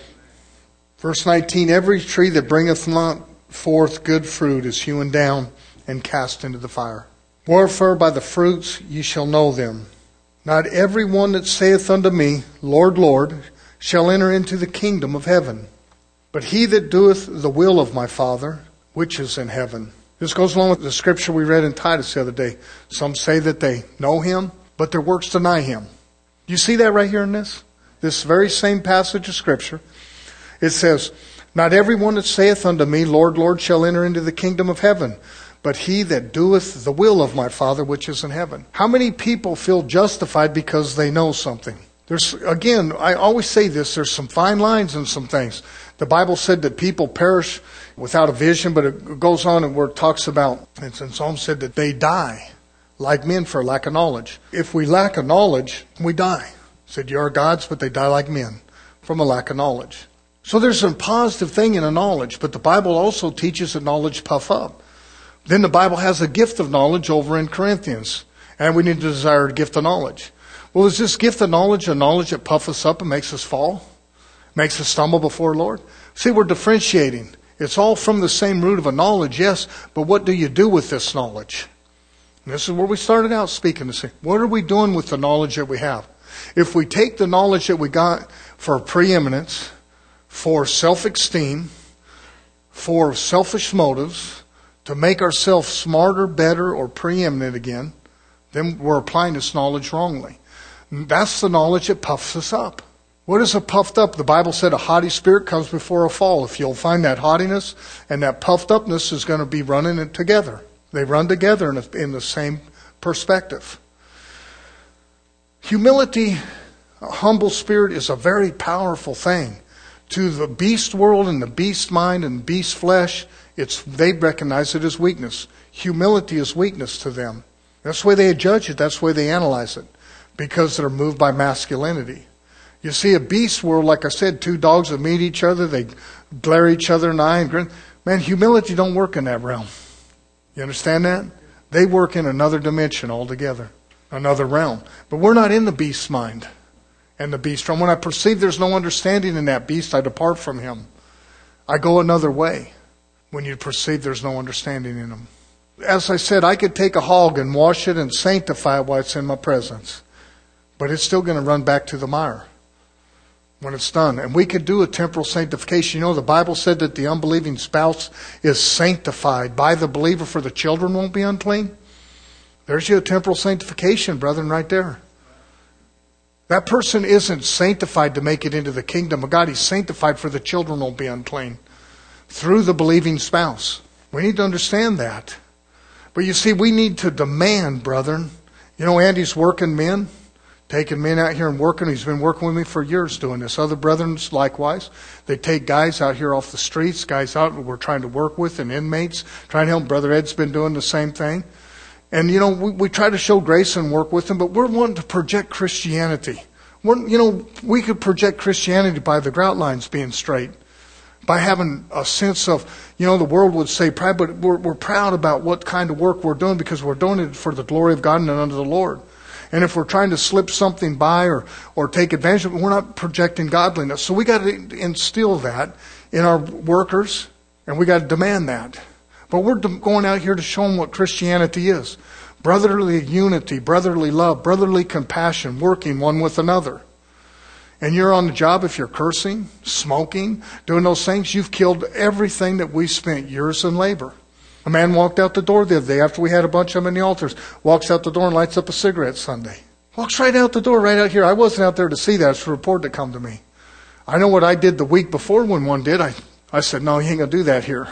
Verse nineteen, every tree that bringeth not forth good fruit is hewn down and cast into the fire. Wherefore by the fruits ye shall know them. Not every one that saith unto me, Lord, Lord, shall enter into the kingdom of heaven, but he that doeth the will of my Father, which is in heaven. This goes along with the scripture we read in Titus the other day. Some say that they know Him, but their works deny Him. You see that right here in this? This very same passage of scripture. It says, not every one that saith unto me, Lord, Lord, shall enter into the kingdom of heaven, but he that doeth the will of my Father which is in heaven. How many people feel justified because they know something? There's, again, I always say this, there's some fine lines in some things. The Bible said that people perish without a vision, but it goes on and where it talks about, it's in Psalm said that they die like men for lack of knowledge. If we lack of knowledge, we die. It said, you are gods, but they die like men from a lack of knowledge. So there's a positive thing in a knowledge, but the Bible also teaches that knowledge puff up. Then the Bible has a gift of knowledge over in Corinthians, and we need to desire a gift of knowledge. Well, is this gift of knowledge a knowledge that puffs us up and makes us fall? Makes us stumble before the Lord? See, we're differentiating. It's all from the same root of a knowledge, yes, but what do you do with this knowledge? And this is where we started out speaking to say, what are we doing with the knowledge that we have? If we take the knowledge that we got for preeminence, for self-esteem, for selfish motives, to make ourselves smarter, better, or preeminent again, then we're applying this knowledge wrongly. That's the knowledge that puffs us up. What is a puffed up? The Bible said a haughty spirit comes before a fall. If you'll find that haughtiness and that puffed upness is going to be running it together. They run together in, a, in the same perspective. Humility, a humble spirit, is a very powerful thing. To the beast world and the beast mind and beast flesh, it's they recognize it as weakness. Humility is weakness to them. That's the way they judge it. That's the way they analyze it. Because they're moved by masculinity. You see, a beast world, like I said, two dogs that meet each other, they glare each other in the eye and grin. Man, humility don't work in that realm. You understand that? They work in another dimension altogether. Another realm. But we're not in the beast's mind and the beast realm. When I perceive there's no understanding in that beast, I depart from him. I go another way when you perceive there's no understanding in him. As I said, I could take a hog and wash it and sanctify it while it's in my presence. But it's still going to run back to the mire when it's done. And we could do a temporal sanctification. You know, the Bible said that the unbelieving spouse is sanctified by the believer, for the children won't be unclean. There's your temporal sanctification, brethren, right there. That person isn't sanctified to make it into the kingdom of God. He's sanctified for the children will be unclean through the believing spouse. We need to understand that. But you see, we need to demand, brethren. You know, Andy's working men, taking men out here and working. He's been working with me for years doing this. Other brethren, likewise. They take guys out here off the streets, guys out we're trying to work with, and inmates, trying to help. Brother Ed's been doing the same thing. And, you know, we, we try to show grace and work with them, but we're wanting to project Christianity. We're, you know, we could project Christianity by the grout lines being straight, by having a sense of, you know, the world would say pride, but we're, we're proud about what kind of work we're doing because we're doing it for the glory of God and unto the Lord. And if we're trying to slip something by or, or take advantage of it, we're not projecting godliness. So we got to instill that in our workers, and we got to demand that. But we're going out here to show them what Christianity is. Brotherly unity, brotherly love, brotherly compassion, working one with another. And you're on the job, if you're cursing, smoking, doing those things, you've killed everything that we spent years in labor. A man walked out the door the other day after we had a bunch of them in the altars. Walks out the door and lights up a cigarette Sunday. Walks right out the door, right out here. I wasn't out there to see that. It's a report that come to me. I know what I did the week before when one did. I, I said, no, you ain't going to do that here.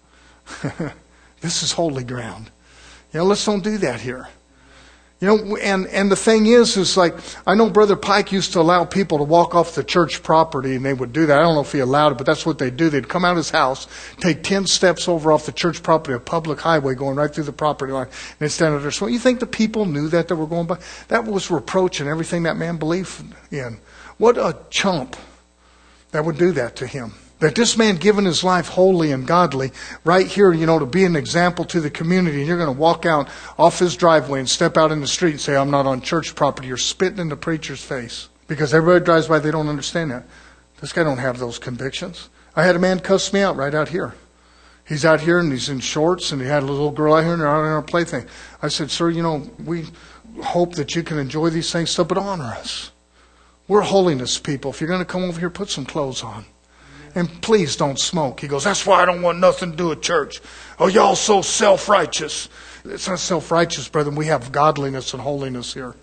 This is holy ground. You know, let's don't do that here. You know, and, and the thing is, is like, I know Brother Pike used to allow people to walk off the church property, and they would do that. I don't know if he allowed it, but that's what they'd do. They'd come out of his house, take ten steps over off the church property, a public highway going right through the property line, and they'd stand there. So you think the people knew that they were going by? That was reproach and everything that man believed in. What a chump that would do that to him. That this man given his life holy and godly right here, you know, to be an example to the community. And you're going to walk out off his driveway and step out in the street and say, I'm not on church property. You're spitting in the preacher's face. Because everybody drives by, they don't understand that. This guy don't have those convictions. I had a man cuss me out right out here. He's out here and he's in shorts and he had a little girl out here and they're out in our plaything. I said, sir, you know, we hope that you can enjoy these things, but honor us. We're holiness people. If you're going to come over here, put some clothes on. And please don't smoke. He goes, that's why I don't want nothing to do with church. Oh, y'all so self-righteous. It's not self-righteous, brethren. We have godliness and holiness here.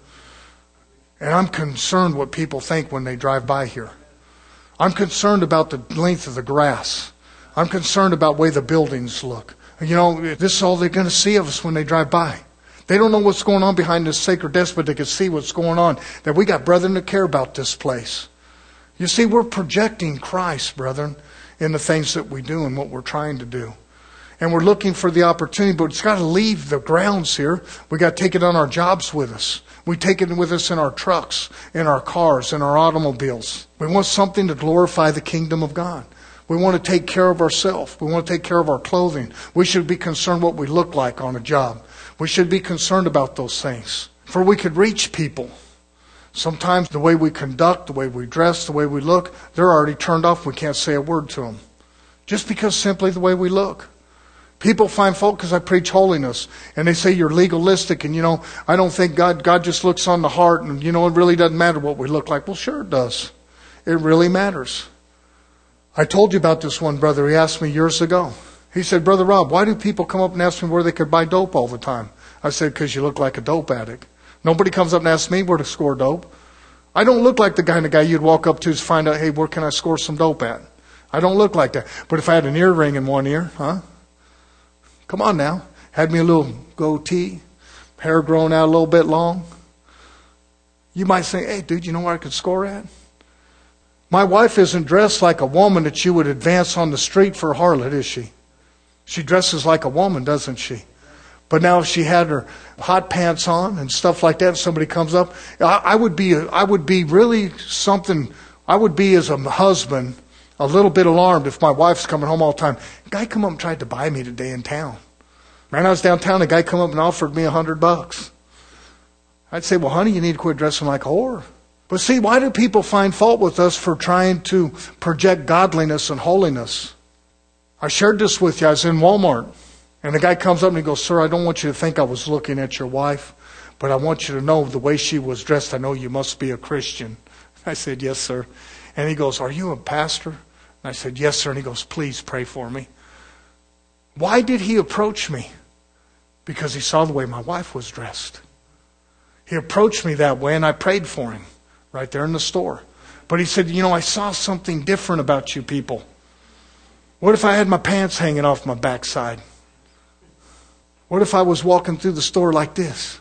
And I'm concerned what people think when they drive by here. I'm concerned about the length of the grass. I'm concerned about the way the buildings look. You know, this is all they're going to see of us when they drive by. They don't know what's going on behind this sacred desk, but they can see what's going on. That we got brethren that care about this place. You see, we're projecting Christ, brethren, in the things that we do and what we're trying to do. And we're looking for the opportunity, but it's got to leave the grounds here. We got to take it on our jobs with us. We take it with us in our trucks, in our cars, in our automobiles. We want something to glorify the kingdom of God. We want to take care of ourselves. We want to take care of our clothing. We should be concerned what we look like on a job. We should be concerned about those things. For we could reach people. Sometimes the way we conduct, the way we dress, the way we look, they're already turned off. We can't say a word to them. Just because simply the way we look. People find fault because I preach holiness. And they say you're legalistic. And, you know, I don't think God, God just looks on the heart. And, you know, it really doesn't matter what we look like. Well, sure it does. It really matters. I told you about this one brother. He asked me years ago. He said, Brother Rob, why do people come up and ask me where they could buy dope all the time? I said, because you look like a dope addict. Nobody comes up and asks me where to score dope. I don't look like the kind of guy you'd walk up to to find out, hey, where can I score some dope at? I don't look like that. But if I had an earring in one ear, huh? Come on now. Had me a little goatee, hair growing out a little bit long. You might say, hey, dude, you know where I could score at? My wife isn't dressed like a woman that you would advance on the street for a harlot, is she? She dresses like a woman, doesn't she? But now if she had her hot pants on and stuff like that, and somebody comes up, I, I would be I would be really something, I would be as a husband a little bit alarmed if my wife's coming home all the time. A guy come up and tried to buy me today in town. Man, I was downtown, a guy come up and offered me a hundred bucks. I'd say, well, honey, you need to quit dressing like a whore. But see, why do people find fault with us for trying to project godliness and holiness? I shared this with you. I was in Walmart. And the guy comes up and he goes, sir, I don't want you to think I was looking at your wife, but I want you to know the way she was dressed, I know you must be a Christian. I said, yes, sir. And he goes, are you a pastor? And I said, yes, sir. And he goes, please pray for me. Why did he approach me? Because he saw the way my wife was dressed. He approached me that way and I prayed for him. right there in the store. But he said, you know, I saw something different about you people. What if I had my pants hanging off my backside? What if I was walking through the store like this?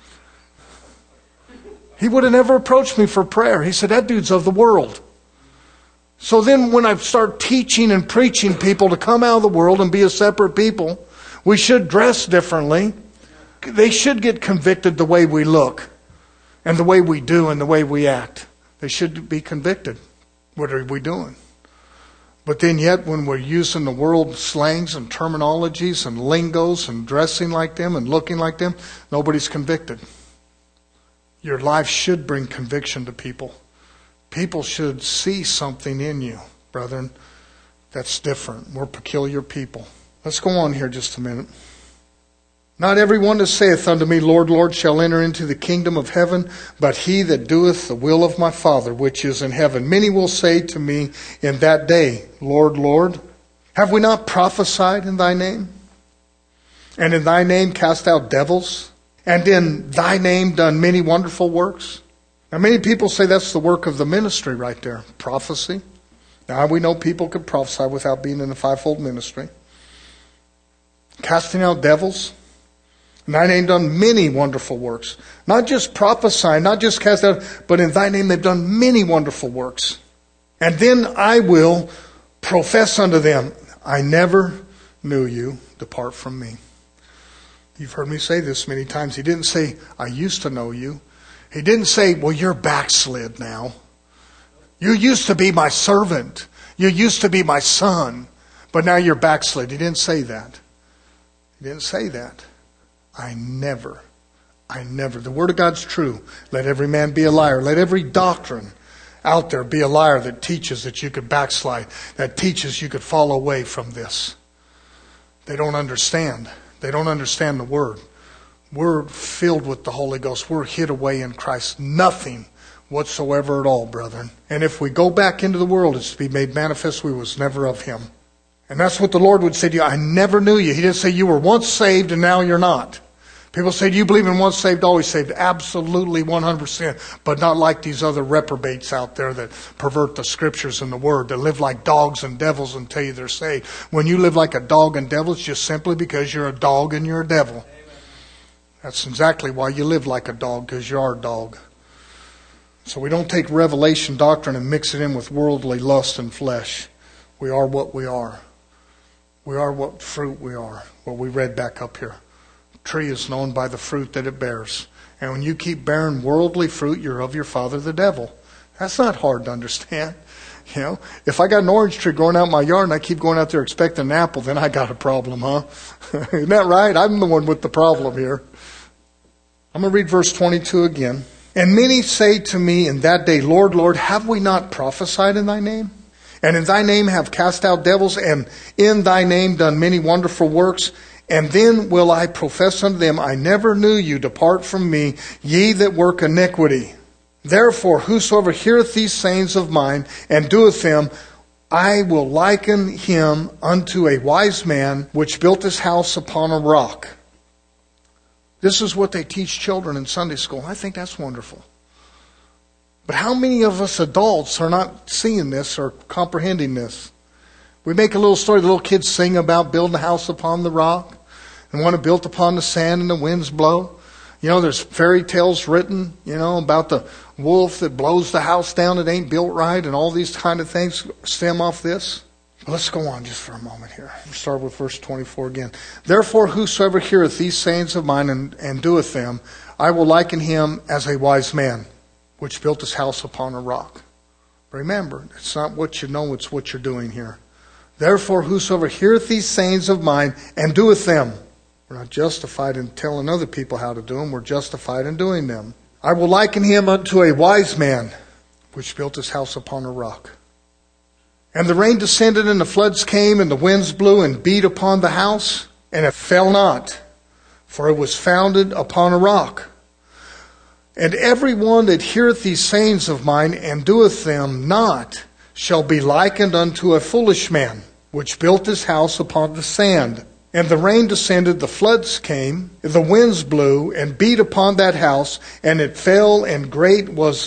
He would have never approached me for prayer. He said, that dude's of the world. So then when I start teaching and preaching people to come out of the world and be a separate people, we should dress differently. They should get convicted the way we look and the way we do and the way we act. They should be convicted. What are we doing? But then yet when we're using the world slangs and terminologies and lingos and dressing like them and looking like them, nobody's convicted. Your life should bring conviction to people. People should see something in you, brethren, that's different. We're peculiar people. Let's go on here just a minute. Not everyone that saith unto me, Lord, Lord, shall enter into the kingdom of heaven, but he that doeth the will of my Father which is in heaven. Many will say to me in that day, Lord, Lord, have we not prophesied in thy name? And in thy name cast out devils? And in thy name done many wonderful works? Now many people say that's the work of the ministry right there, prophecy. Now we know people could prophesy without being in the fivefold ministry. Casting out devils? In thy name done many wonderful works. Not just prophesying, not just cast out, but in thy name they've done many wonderful works. And then I will profess unto them, I never knew you, depart from me. You've heard me say this many times. He didn't say, I used to know you. He didn't say, well, you're backslid now. You used to be my servant. You used to be my son, but now you're backslid. He didn't say that. He didn't say that. I never, I never. The Word of God's true. Let every man be a liar. Let every doctrine out there be a liar that teaches that you could backslide, that teaches you could fall away from this. They don't understand. They don't understand the Word. We're filled with the Holy Ghost. We're hid away in Christ. Nothing whatsoever at all, brethren. And if we go back into the world, it's to be made manifest we was never of Him. And that's what the Lord would say to you. I never knew you. He didn't say you were once saved and now you're not. People say, do you believe in once saved, always saved? Absolutely, one hundred percent. But not like these other reprobates out there that pervert the Scriptures and the Word, that live like dogs and devils and tell you they're saved. When you live like a dog and devil, it's just simply because you're a dog and you're a devil. Amen. That's exactly why you live like a dog, because you are a dog. So we don't take revelation doctrine and mix it in with worldly lust and flesh. We are what we are. We are what fruit we are. What we read back up here. Tree is known by the fruit that it bears. And when you keep bearing worldly fruit, you're of your father the devil. That's not hard to understand. You know, if I got an orange tree growing out in my yard and I keep going out there expecting an apple, then I got a problem, huh? Isn't that right? I'm the one with the problem here. I'm going to read verse twenty-two again. And many say to me in that day, Lord, Lord, have we not prophesied in thy name? And in thy name have cast out devils, and in thy name done many wonderful works. And then will I profess unto them, I never knew you, depart from me, ye that work iniquity. Therefore, whosoever heareth these sayings of mine, and doeth them, I will liken him unto a wise man, which built his house upon a rock. This is what they teach children in Sunday school. I think that's wonderful. But how many of us adults are not seeing this or comprehending this? We make a little story, the little kids sing about building a house upon the rock and one built upon the sand and the winds blow. You know, there's fairy tales written, you know, about the wolf that blows the house down that ain't built right, and all these kind of things stem off this. But let's go on just for a moment here. We'll start with verse twenty-four again. Therefore, whosoever heareth these sayings of mine and, and doeth them, I will liken him as a wise man, which built his house upon a rock. Remember, it's not what you know, it's what you're doing here. Therefore, whosoever heareth these sayings of mine and doeth them. We're not justified in telling other people how to do them. We're justified in doing them. I will liken him unto a wise man, which built his house upon a rock. And the rain descended, and the floods came, and the winds blew and beat upon the house, and it fell not, for it was founded upon a rock. And every one that heareth these sayings of mine and doeth them not shall be likened unto a foolish man, which built his house upon the sand. And the rain descended, the floods came, the winds blew and beat upon that house, and it fell, and great was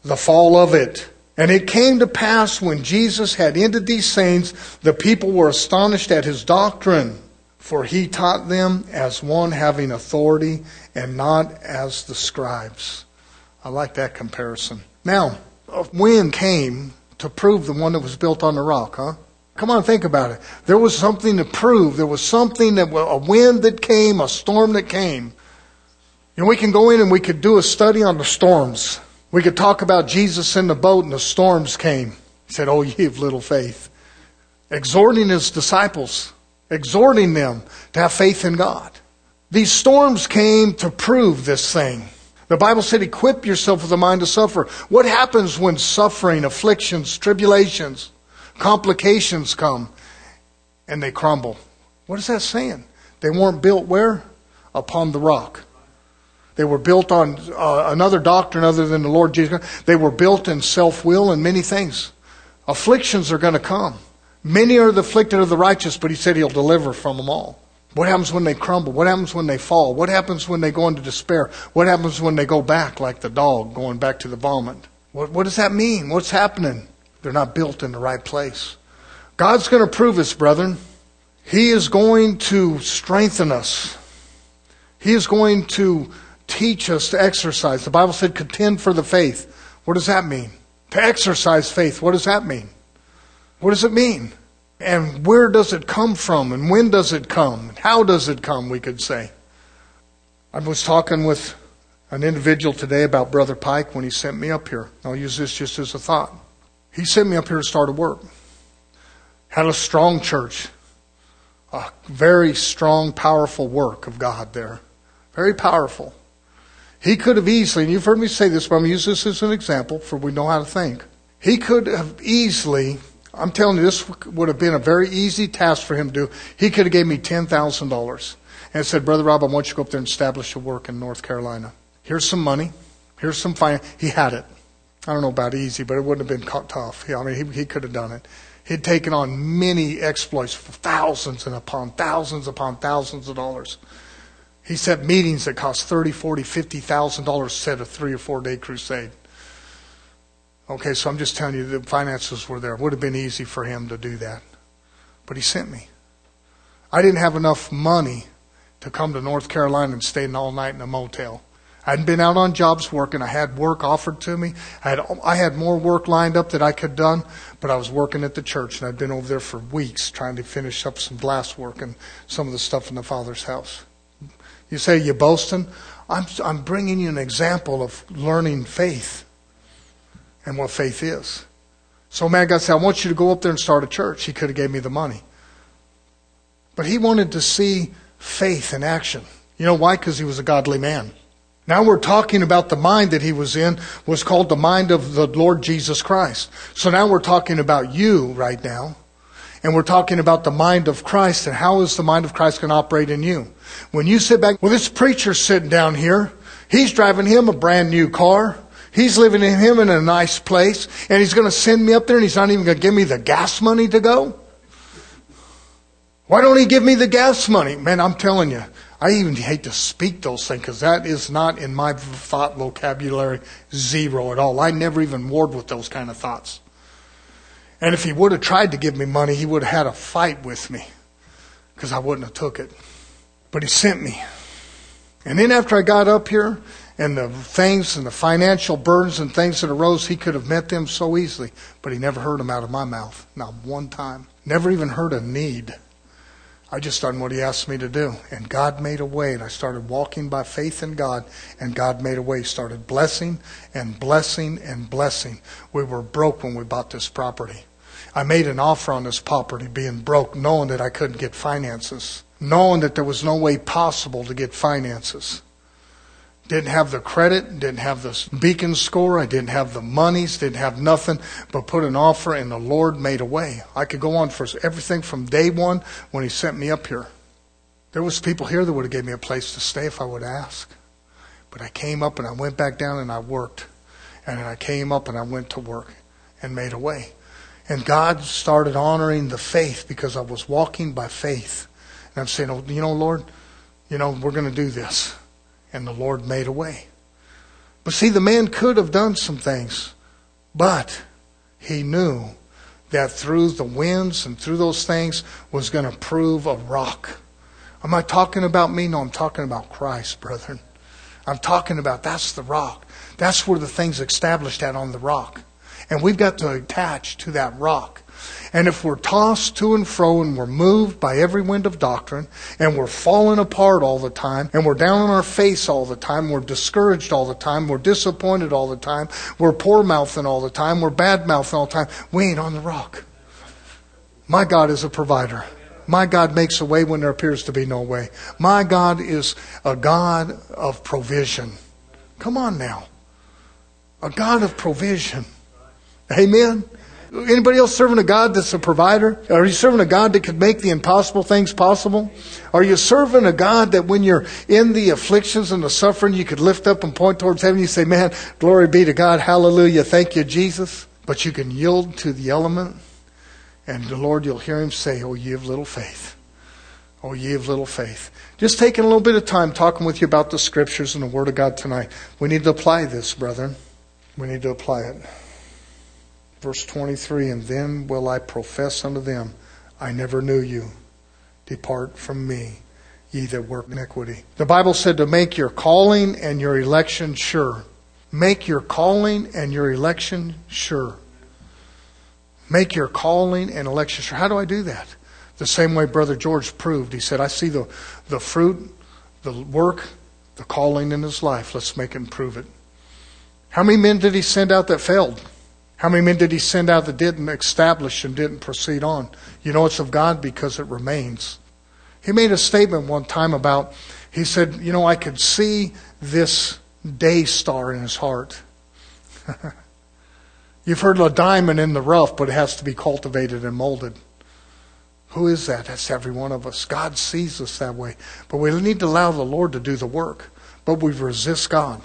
the fall of it. And it came to pass when Jesus had ended these sayings, the people were astonished at his doctrine. For he taught them as one having authority and not as the scribes. I like that comparison. Now, a wind came to prove the one that was built on the rock, huh? Come on, think about it. There was something to prove. There was something that, a wind that came, a storm that came. You know, we can go in and we could do a study on the storms. We could talk about Jesus in the boat and the storms came. He said, "Oh, ye of little faith." Exhorting his disciples, exhorting them to have faith in God. These storms came to prove this thing. The Bible said, equip yourself with a mind to suffer. What happens when suffering, afflictions, tribulations, complications come and they crumble? What is that saying? They weren't built where? Upon the rock. They were built on uh, another doctrine other than the Lord Jesus. They were built in self-will and many things. Afflictions are going to come. Many are the afflicted of the righteous, but he said he'll deliver from them all. What happens when they crumble? What happens when they fall? What happens when they go into despair? What happens when they go back like the dog going back to the vomit? What, what does that mean? What's happening? They're not built in the right place. God's going to prove us, brethren. He is going to strengthen us. He is going to teach us to exercise. The Bible said contend for the faith. What does that mean? To exercise faith. What does that mean? What does it mean? And where does it come from? And when does it come? How does it come, we could say. I was talking with an individual today about Brother Pike when he sent me up here. I'll use this just as a thought. He sent me up here to start a work. Had a strong church. A very strong, powerful work of God there. Very powerful. He could have easily, and you've heard me say this, but I'm going to use this as an example for we know how to think. He could have easily, I'm telling you, this would have been a very easy task for him to do. He could have gave me ten thousand dollars and said, "Brother Rob, I want you to go up there and establish a work in North Carolina. Here's some money. Here's some finance." He had it. I don't know about easy, but it wouldn't have been tough. I mean, he, he could have done it. He'd taken on many exploits for thousands and upon thousands upon thousands of dollars. He set meetings that cost thirty, forty, fifty thousand dollars to set a three or four day crusade. Okay, so I'm just telling you the finances were there. It would have been easy for him to do that. But he sent me. I didn't have enough money to come to North Carolina and stay all night in a motel. I hadn't been out on jobs working. I had work offered to me. I had I had more work lined up that I could have done, but I was working at the church, and I'd been over there for weeks trying to finish up some glass work and some of the stuff in the Father's house. You say, "You boasting?" I'm I'm bringing you an example of learning faith and what faith is. So man, God said, "I want you to go up there and start a church." He could have gave me the money, but he wanted to see faith in action. You know why? Because he was a godly man. Now we're talking about the mind that he was in was called the mind of the Lord Jesus Christ. So now we're talking about you right now. And we're talking about the mind of Christ and how is the mind of Christ going to operate in you. When you sit back, well, this preacher's sitting down here. He's driving him a brand new car. He's living in him in a nice place. And he's going to send me up there and he's not even going to give me the gas money to go. Why don't he give me the gas money? Man, I'm telling you. I even hate to speak those things because that is not in my thought vocabulary, zero at all. I never even warred with those kind of thoughts. And if he would have tried to give me money, he would have had a fight with me because I wouldn't have took it. But he sent me. And then after I got up here and the things and the financial burdens and things that arose, he could have met them so easily. But he never heard them out of my mouth. Not one time. Never even heard a need. I just done what he asked me to do. And God made a way. And I started walking by faith in God. And God made a way. Started blessing and blessing and blessing. We were broke when we bought this property. I made an offer on this property being broke, knowing that I couldn't get finances. Knowing that there was no way possible to get finances. Didn't have the credit, didn't have the beacon score, I didn't have the monies, didn't have nothing, but put an offer and the Lord made a way. I could go on for everything from day one when he sent me up here. There was people here that would have gave me a place to stay if I would ask. But I came up and I went back down and I worked. And then I came up and I went to work and made a way. And God started honoring the faith because I was walking by faith. And I'm saying, "Oh, you know, Lord, you know, we're going to do this." And the Lord made a way. But see, the man could have done some things. But he knew that through the winds and through those things was going to prove a rock. Am I talking about me? No, I'm talking about Christ, brethren. I'm talking about that's the rock. That's where the thing's established at, on the rock. And we've got to attach to that rock. And if we're tossed to and fro and we're moved by every wind of doctrine and we're falling apart all the time and we're down on our face all the time, we're discouraged all the time, we're disappointed all the time, we're poor-mouthing all the time, we're bad-mouthing all the time, we ain't on the rock. My God is a provider. My God makes a way when there appears to be no way. My God is a God of provision. Come on now. A God of provision. Amen? Anybody else serving a God that's a provider? Are you serving a God that could make the impossible things possible? Are you serving a God that when you're in the afflictions and the suffering, you could lift up and point towards heaven? You say, man, glory be to God. Hallelujah. Thank you, Jesus. But you can yield to the element. And the Lord, you'll hear Him say, oh, ye of little faith. Oh, ye of little faith. Just taking a little bit of time talking with you about the Scriptures and the Word of God tonight. We need to apply this, brethren. We need to apply it. Verse twenty-three, and then will I profess unto them, I never knew you. Depart from me, ye that work iniquity. The Bible said to make your calling and your election sure. Make your calling and your election sure. Make your calling and election sure. How do I do that? The same way Brother George proved. He said, I see the, the fruit, the work, the calling in his life. Let's make him prove it. How many men did he send out that failed? How many men did he send out that didn't establish and didn't proceed on? You know it's of God because it remains. He made a statement one time about, he said, you know, I could see this day star in his heart. You've heard of a diamond in the rough, but it has to be cultivated and molded. Who is that? That's every one of us. God sees us that way. But we need to allow the Lord to do the work. But we resist God.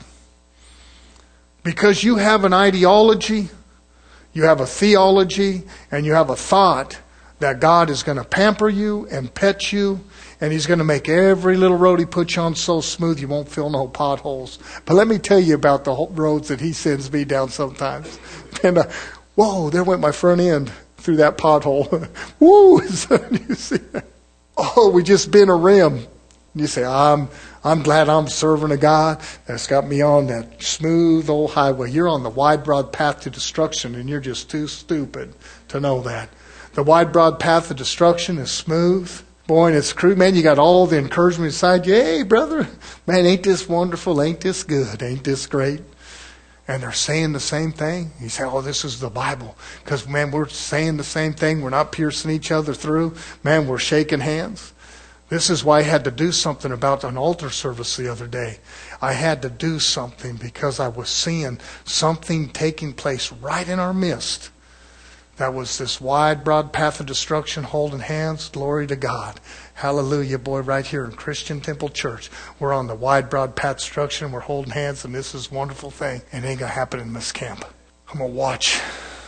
Because you have an ideology, you have a theology, and you have a thought that God is going to pamper you and pet you, and He's going to make every little road He puts you on so smooth you won't feel no potholes. But let me tell you about the roads that He sends me down sometimes. And uh, whoa, there went my front end through that pothole. Woo! You see? Oh, we just bent a rim. You say, I'm I'm glad I'm serving a God that's got me on that smooth old highway. You're on the wide, broad path to destruction, and you're just too stupid to know that. The wide, broad path of destruction is smooth. Boy, and it's crude. Man, you got all the encouragement inside you. Hey, brother, man, ain't this wonderful? Ain't this good? Ain't this great? And they're saying the same thing. You say, oh, this is the Bible. Because, man, we're saying the same thing. We're not piercing each other through. Man, we're shaking hands. This is why I had to do something about an altar service the other day. I had to do something because I was seeing something taking place right in our midst. That was this wide, broad path of destruction, holding hands. Glory to God. Hallelujah, boy, right here in Christian Temple Church. We're on the wide, broad path of destruction. We're holding hands, and this is a wonderful thing. And it ain't going to happen in this camp. I'm going to watch.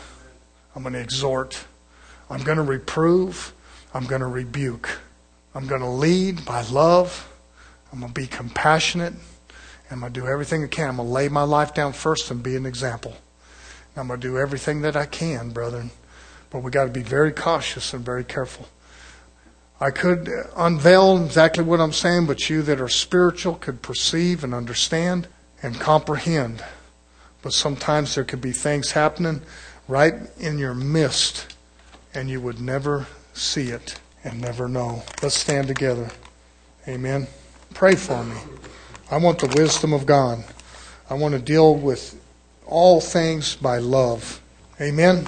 I'm going to exhort. I'm going to reprove. I'm going to rebuke. I'm going to lead by love. I'm going to be compassionate. And I'm going to do everything I can. I'm going to lay my life down first and be an example. And I'm going to do everything that I can, brethren. But we got to be very cautious and very careful. I could unveil exactly what I'm saying, but you that are spiritual could perceive and understand and comprehend. But sometimes there could be things happening right in your midst, and you would never see it and never know. Let's stand together. Amen. Pray for me. I want the wisdom of God. I want to deal with all things by love. Amen.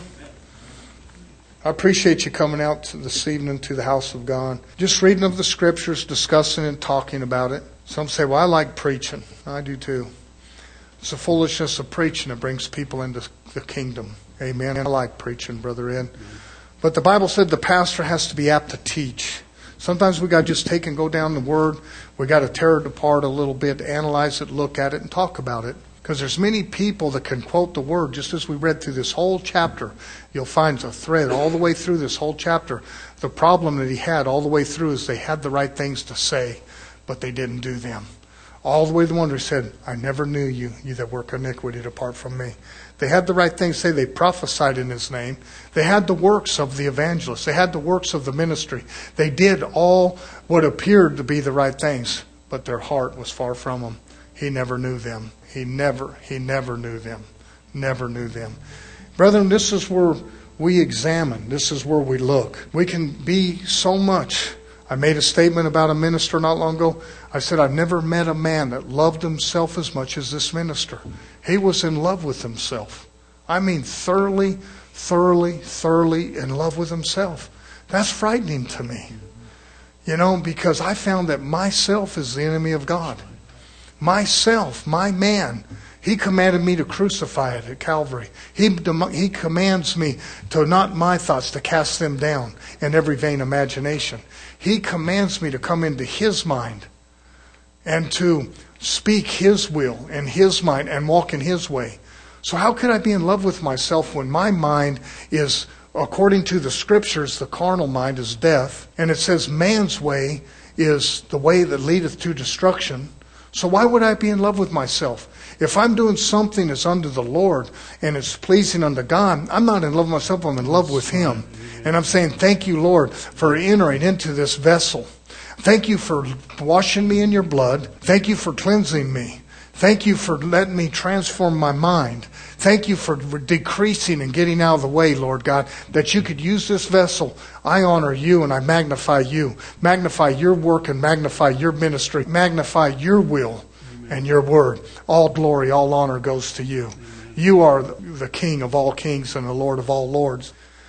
I appreciate you coming out this evening to the house of God. Just reading of the Scriptures, discussing and talking about it. Some say, well, I like preaching. I do too. It's the foolishness of preaching that brings people into the kingdom. Amen. I like preaching, Brother Ed. But the Bible said the pastor has to be apt to teach. Sometimes we got to just take and go down the Word. We got to tear it apart a little bit, analyze it, look at it, and talk about it. Because there's many people that can quote the Word, just as we read through this whole chapter. You'll find a thread all the way through this whole chapter. The problem that he had all the way through is they had the right things to say, but they didn't do them. all the way to the one who said, I never knew you, you that work iniquity, depart from me. They had the right thing to say. They prophesied in his name. They had the works of the evangelist. They had the works of the ministry. They did all what appeared to be the right things, but their heart was far from him. He never knew them. He never, he never knew them. Never knew them. Brethren, this is where we examine. This is where we look. We can be so much. I made a statement about a minister not long ago. I said, I've never met a man that loved himself as much as this minister. He was in love with himself. I mean, thoroughly, thoroughly, thoroughly in love with himself. That's frightening to me. You know, because I found that myself is the enemy of God. Myself, my man. He commanded me to crucify it at Calvary. He, he commands me to not my thoughts, to cast them down in every vain imagination. He commands me to come into His mind and to speak His will and His mind and walk in His way. So how could I be in love with myself when my mind is, according to the Scriptures, the carnal mind is death, and it says man's way is the way that leadeth to destruction. So why would I be in love with myself? If I'm doing something that's unto the Lord and it's pleasing unto God, I'm not in love with myself, I'm in love with Him. And I'm saying, thank you, Lord, for entering into this vessel. Thank you for washing me in your blood. Thank you for cleansing me. Thank you for letting me transform my mind. Thank you for decreasing and getting out of the way, Lord God, that you could use this vessel. I honor you and I magnify you. Magnify your work and magnify your ministry. Magnify your will and your word. All glory, all honor goes to you. You are the King of all kings and the Lord of all lords.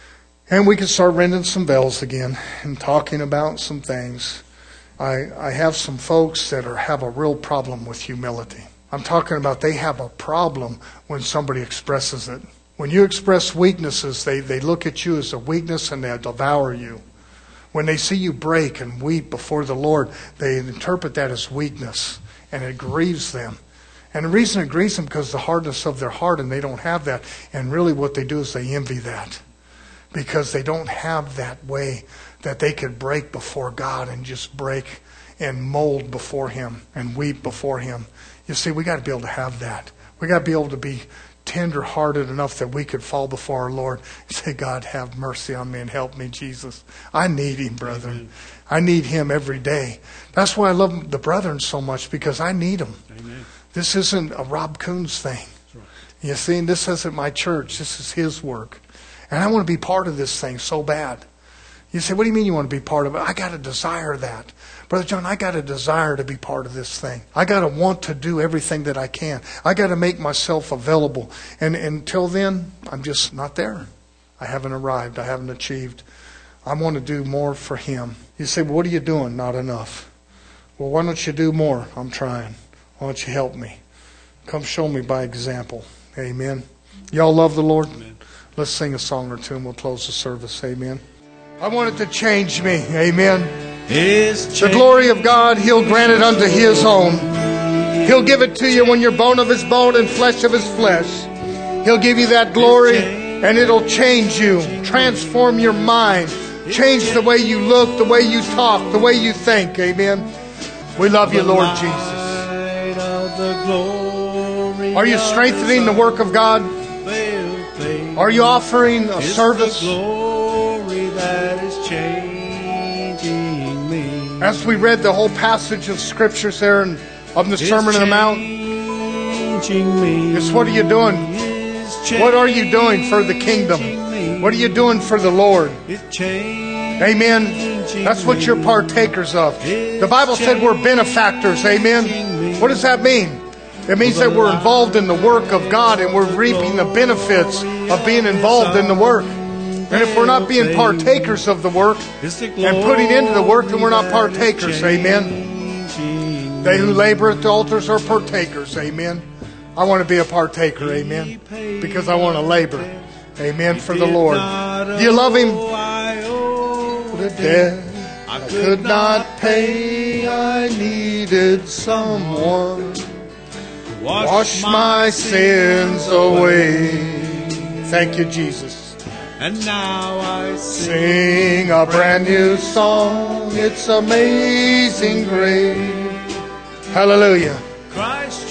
And we can start ringing some bells again and talking about some things. I, I have some folks that are, have a real problem with humility. I'm talking about they have a problem when somebody expresses it. When you express weaknesses, they, they look at you as a weakness and they devour you. When they see you break and weep before the Lord, they interpret that as weakness, and it grieves them. And the reason it grieves them because of the hardness of their heart, and they don't have that. And really what they do is they envy that, because they don't have that way that they could break before God and just break and mold before Him and weep before Him. You see, we got to be able to have that. We got to be able to be tender-hearted enough that we could fall before our Lord and say, God, have mercy on me and help me, Jesus. I need Him, brethren. Amen. I need Him every day. That's why I love the brethren so much, because I need them. Amen. This isn't a Rob Coons thing. Right. You see, this isn't my church. This is His work. And I want to be part of this thing so bad. You say, what do you mean you want to be part of it? I got to desire that. Brother John, I got a desire to be part of this thing. I got to want to do everything that I can. I got to make myself available. And, and until then, I'm just not there. I haven't arrived. I haven't achieved. I want to do more for Him. You say, well, what are you doing? Not enough. Well, why don't you do more? I'm trying. Why don't you help me? Come show me by example. Amen. Y'all love the Lord? Amen. Let's sing a song or two and we'll close the service. Amen. I want it to change me. Amen. The glory of God, He'll grant it unto His own. He'll give it to you when you're bone of His bone and flesh of His flesh. He'll give you that glory and it'll change you. Transform your mind. Change the way you look, the way you talk, the way you think. Amen. We love you, Lord Jesus. Are you strengthening the work of God? Are you offering a service? As we read the whole passage of Scriptures there and of the Sermon on the Mount, it's what are you doing? What are you doing for the kingdom? What are you doing for the Lord? Amen. That's what you're partakers of. The Bible said we're benefactors. Amen. What does that mean? It means that we're involved in the work of God and we're reaping the benefits of being involved in the work. And if we're not being partakers of the work and putting into the work, then we're not partakers. Amen. They who labor at the altars are partakers. Amen. I want to be a partaker. Amen. Because I want to labor. Amen. For the Lord. Do you love Him? The debt I could not pay. I needed someone to wash my sins away. Thank you, Jesus. And now I sing a brand new song. It's amazing grace. Hallelujah.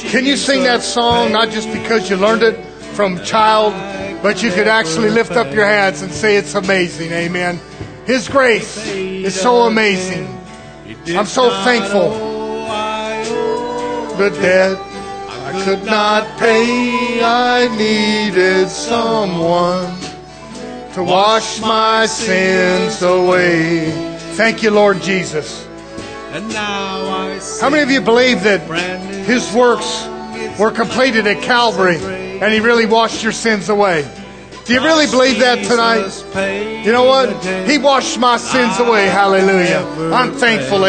Can you sing that song not just because you learned it from child, but you could actually lift up your hands and say it's amazing? Amen. His grace is so amazing. I'm so thankful. The debt I could not pay, I needed someone to wash my sins away. Thank you, Lord Jesus. How many of you believe that His works were completed at Calvary and He really washed your sins away? Do you really believe that tonight? You know what? He washed my sins away. Hallelujah. I'm thankful.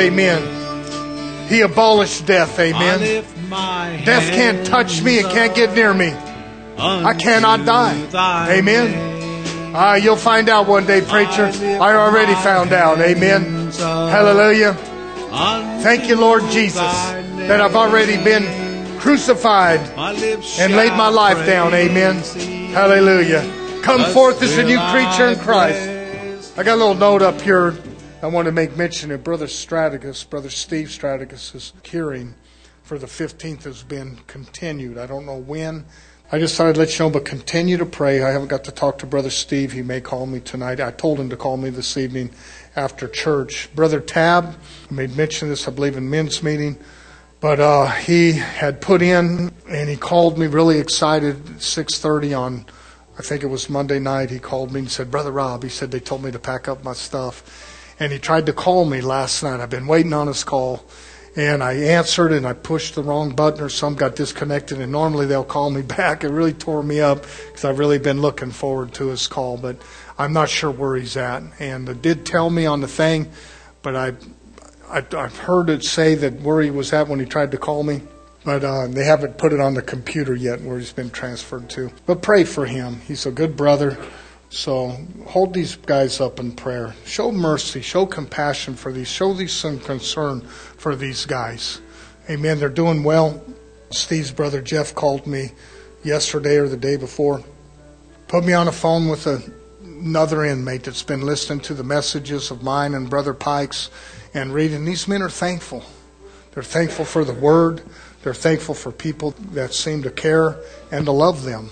Amen. He abolished death. Amen. Death can't touch me. It can't get near me. I cannot die. Amen. Ah, you'll find out one day, preacher. I already found out. Amen. Hallelujah. Thank you, Lord Jesus, that I've already been crucified and laid my life down. Amen. Hallelujah. Come forth as a new creature in Christ. I got a little note up here. I want to make mention of Brother Strategos. Brother Steve Strategos' hearing for the fifteenth has been continued. I don't know when. I just thought I'd let you know, but continue to pray. I haven't got to talk to Brother Steve. He may call me tonight. I told him to call me this evening after church. Brother Tab, I made mention of this, I believe, in men's meeting. But uh, he had put in, and he called me really excited at six thirty on, I think it was Monday night. He called me and said, Brother Rob, he said, they told me to pack up my stuff. And he tried to call me last night. I've been waiting on his call. And I answered, and I pushed the wrong button, or some got disconnected. And normally they'll call me back. It really tore me up because I've really been looking forward to his call. But I'm not sure where he's at. And it did tell me on the thing, but I, I, I've heard it say that where he was at when he tried to call me. But uh, they haven't put it on the computer yet where he's been transferred to. But pray for him. He's a good brother. So hold these guys up in prayer. Show mercy. Show compassion for these. Show these some concern for these guys. Amen. They're doing well. Steve's brother Jeff called me yesterday or the day before. Put me on the phone with a, another inmate that's been listening to the messages of mine and Brother Pike's and reading. These men are thankful. They're thankful for the Word. They're thankful for people that seem to care and to love them.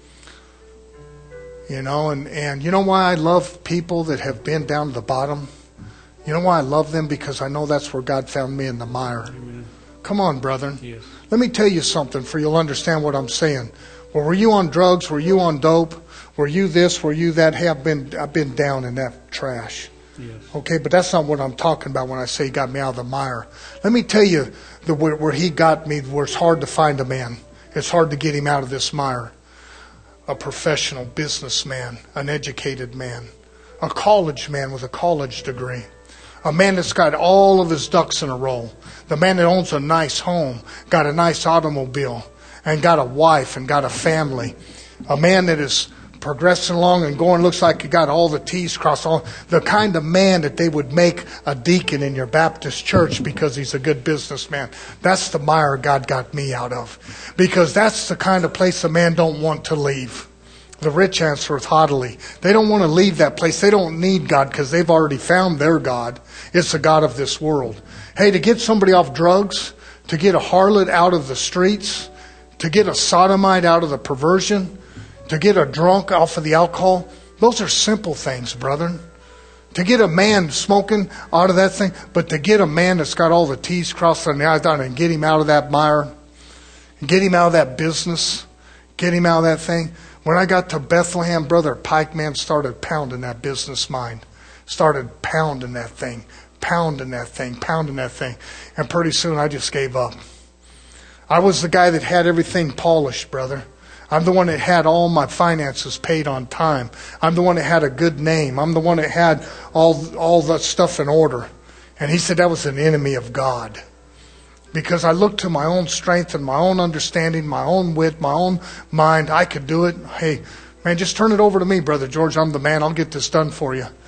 You know, and, and you know why I love people that have been down to the bottom? You know why I love them? Because I know that's where God found me in the mire. Amen. Come on, brethren. Yes. Let me tell you something for you'll understand what I'm saying. Well, were you on drugs? Were you on dope? Were you this? Were you that? Hey, I've been, I've been down in that trash. Yes. Okay, but that's not what I'm talking about when I say He got me out of the mire. Let me tell you the, where, where He got me, where it's hard to find a man. It's hard to get him out of this mire. A professional businessman, an educated man, a college man with a college degree, a man that's got all of his ducks in a row, the man that owns a nice home, got a nice automobile, and got a wife and got a family, a man that is progressing along and going, looks like he got all the T's crossed, all the kind of man that they would make a deacon in your Baptist church because he's a good businessman. That's the mire God got me out of, because that's the kind of place a man don't want to leave. The rich answereth haughtily. They don't want to leave that place. They don't need God because they've already found their God. It's the God of this world. Hey, to get somebody off drugs, to get a harlot out of the streets, to get a sodomite out of the perversion, to get a drunk off of the alcohol, those are simple things, brethren. To get a man smoking out of that thing, but to get a man that's got all the T's crossed on the I's done and get him out of that mire, get him out of that business, get him out of that thing. When I got to Bethlehem, Brother Pike, man, started pounding that business mind. Started pounding that thing, pounding that thing, pounding that thing. And pretty soon I just gave up. I was the guy that had everything polished, brother. I'm the one that had all my finances paid on time. I'm the one that had a good name. I'm the one that had all all that stuff in order. And he said that was an enemy of God. Because I looked to my own strength and my own understanding, my own wit, my own mind. I could do it. Hey, man, just turn it over to me, Brother George. I'm the man. I'll get this done for you.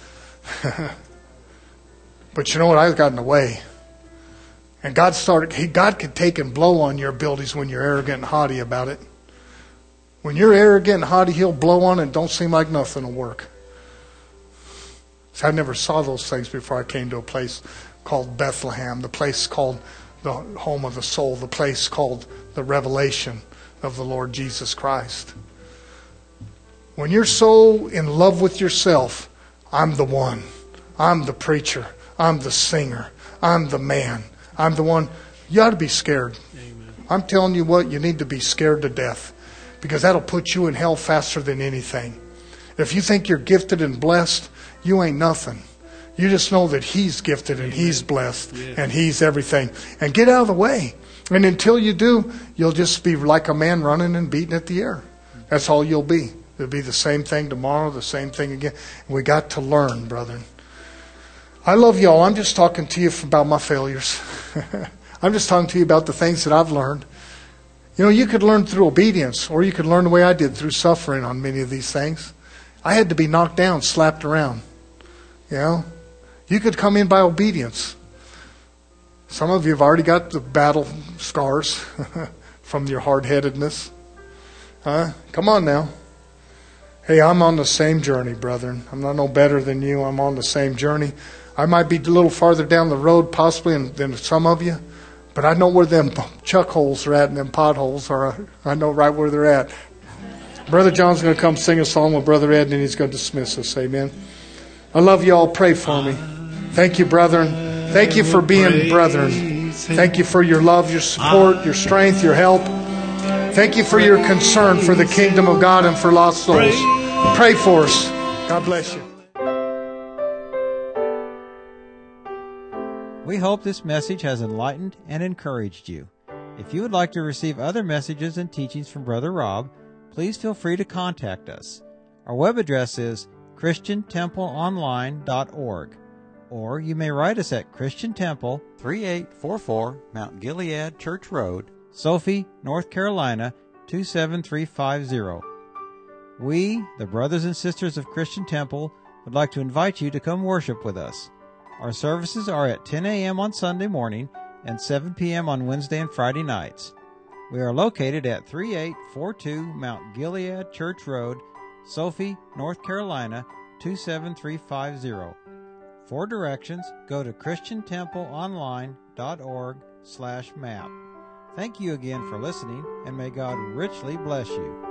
But you know what? I got in the way. And God started. He, God could take and blow on your abilities when you're arrogant and haughty about it. When you're arrogant and haughty, He'll blow on it and don't seem like nothing will work. So I never saw those things before I came to a place called Bethlehem, the place called the home of the soul, the place called the revelation of the Lord Jesus Christ. When you're so in love with yourself, I'm the one. I'm the preacher. I'm the singer. I'm the man. I'm the one. You ought to be scared. Amen. I'm telling you what, you need to be scared to death, because that'll put you in hell faster than anything. If you think you're gifted and blessed, you ain't nothing. You just know that He's gifted and He's blessed and He's everything. And get out of the way. And until you do, you'll just be like a man running and beating at the air. That's all you'll be. It'll be the same thing tomorrow, the same thing again. We got to learn, brethren. I love y'all. I'm just talking to you about my failures. I'm just talking to you about the things that I've learned. You know, you could learn through obedience, or you could learn the way I did, through suffering on many of these things. I had to be knocked down, slapped around. You know, you could come in by obedience. Some of you have already got the battle scars from your hard-headedness. Huh? Come on now. Hey, I'm on the same journey, brethren. I'm not no better than you. I'm on the same journey. I might be a little farther down the road possibly than some of you, but I know where them chuck holes are at and them potholes are. I know right where they're at. Brother John's going to come sing a song with Brother Ed, and he's going to dismiss us. Amen. I love you all. Pray for me. Thank you, brethren. Thank you for being brethren. Thank you for your love, your support, your strength, your help. Thank you for your concern for the kingdom of God and for lost souls. Pray for us. God bless you. We hope this message has enlightened and encouraged you. If you would like to receive other messages and teachings from Brother Rob, please feel free to contact us. Our web address is christian temple online dot org, or you may write us at Christian Temple, thirty-eight forty-four Mount Gilead Church Road, Sophie, North Carolina, two seven three five zero. We, the brothers and sisters of Christian Temple, would like to invite you to come worship with us. Our services are at ten a.m. on Sunday morning and seven p.m. on Wednesday and Friday nights. We are located at thirty-eight forty-two Mount Gilead Church Road, Sophie, North Carolina, two seven three five zero. For directions, go to christian temple online dot org slash map. Thank you again for listening, and may God richly bless you.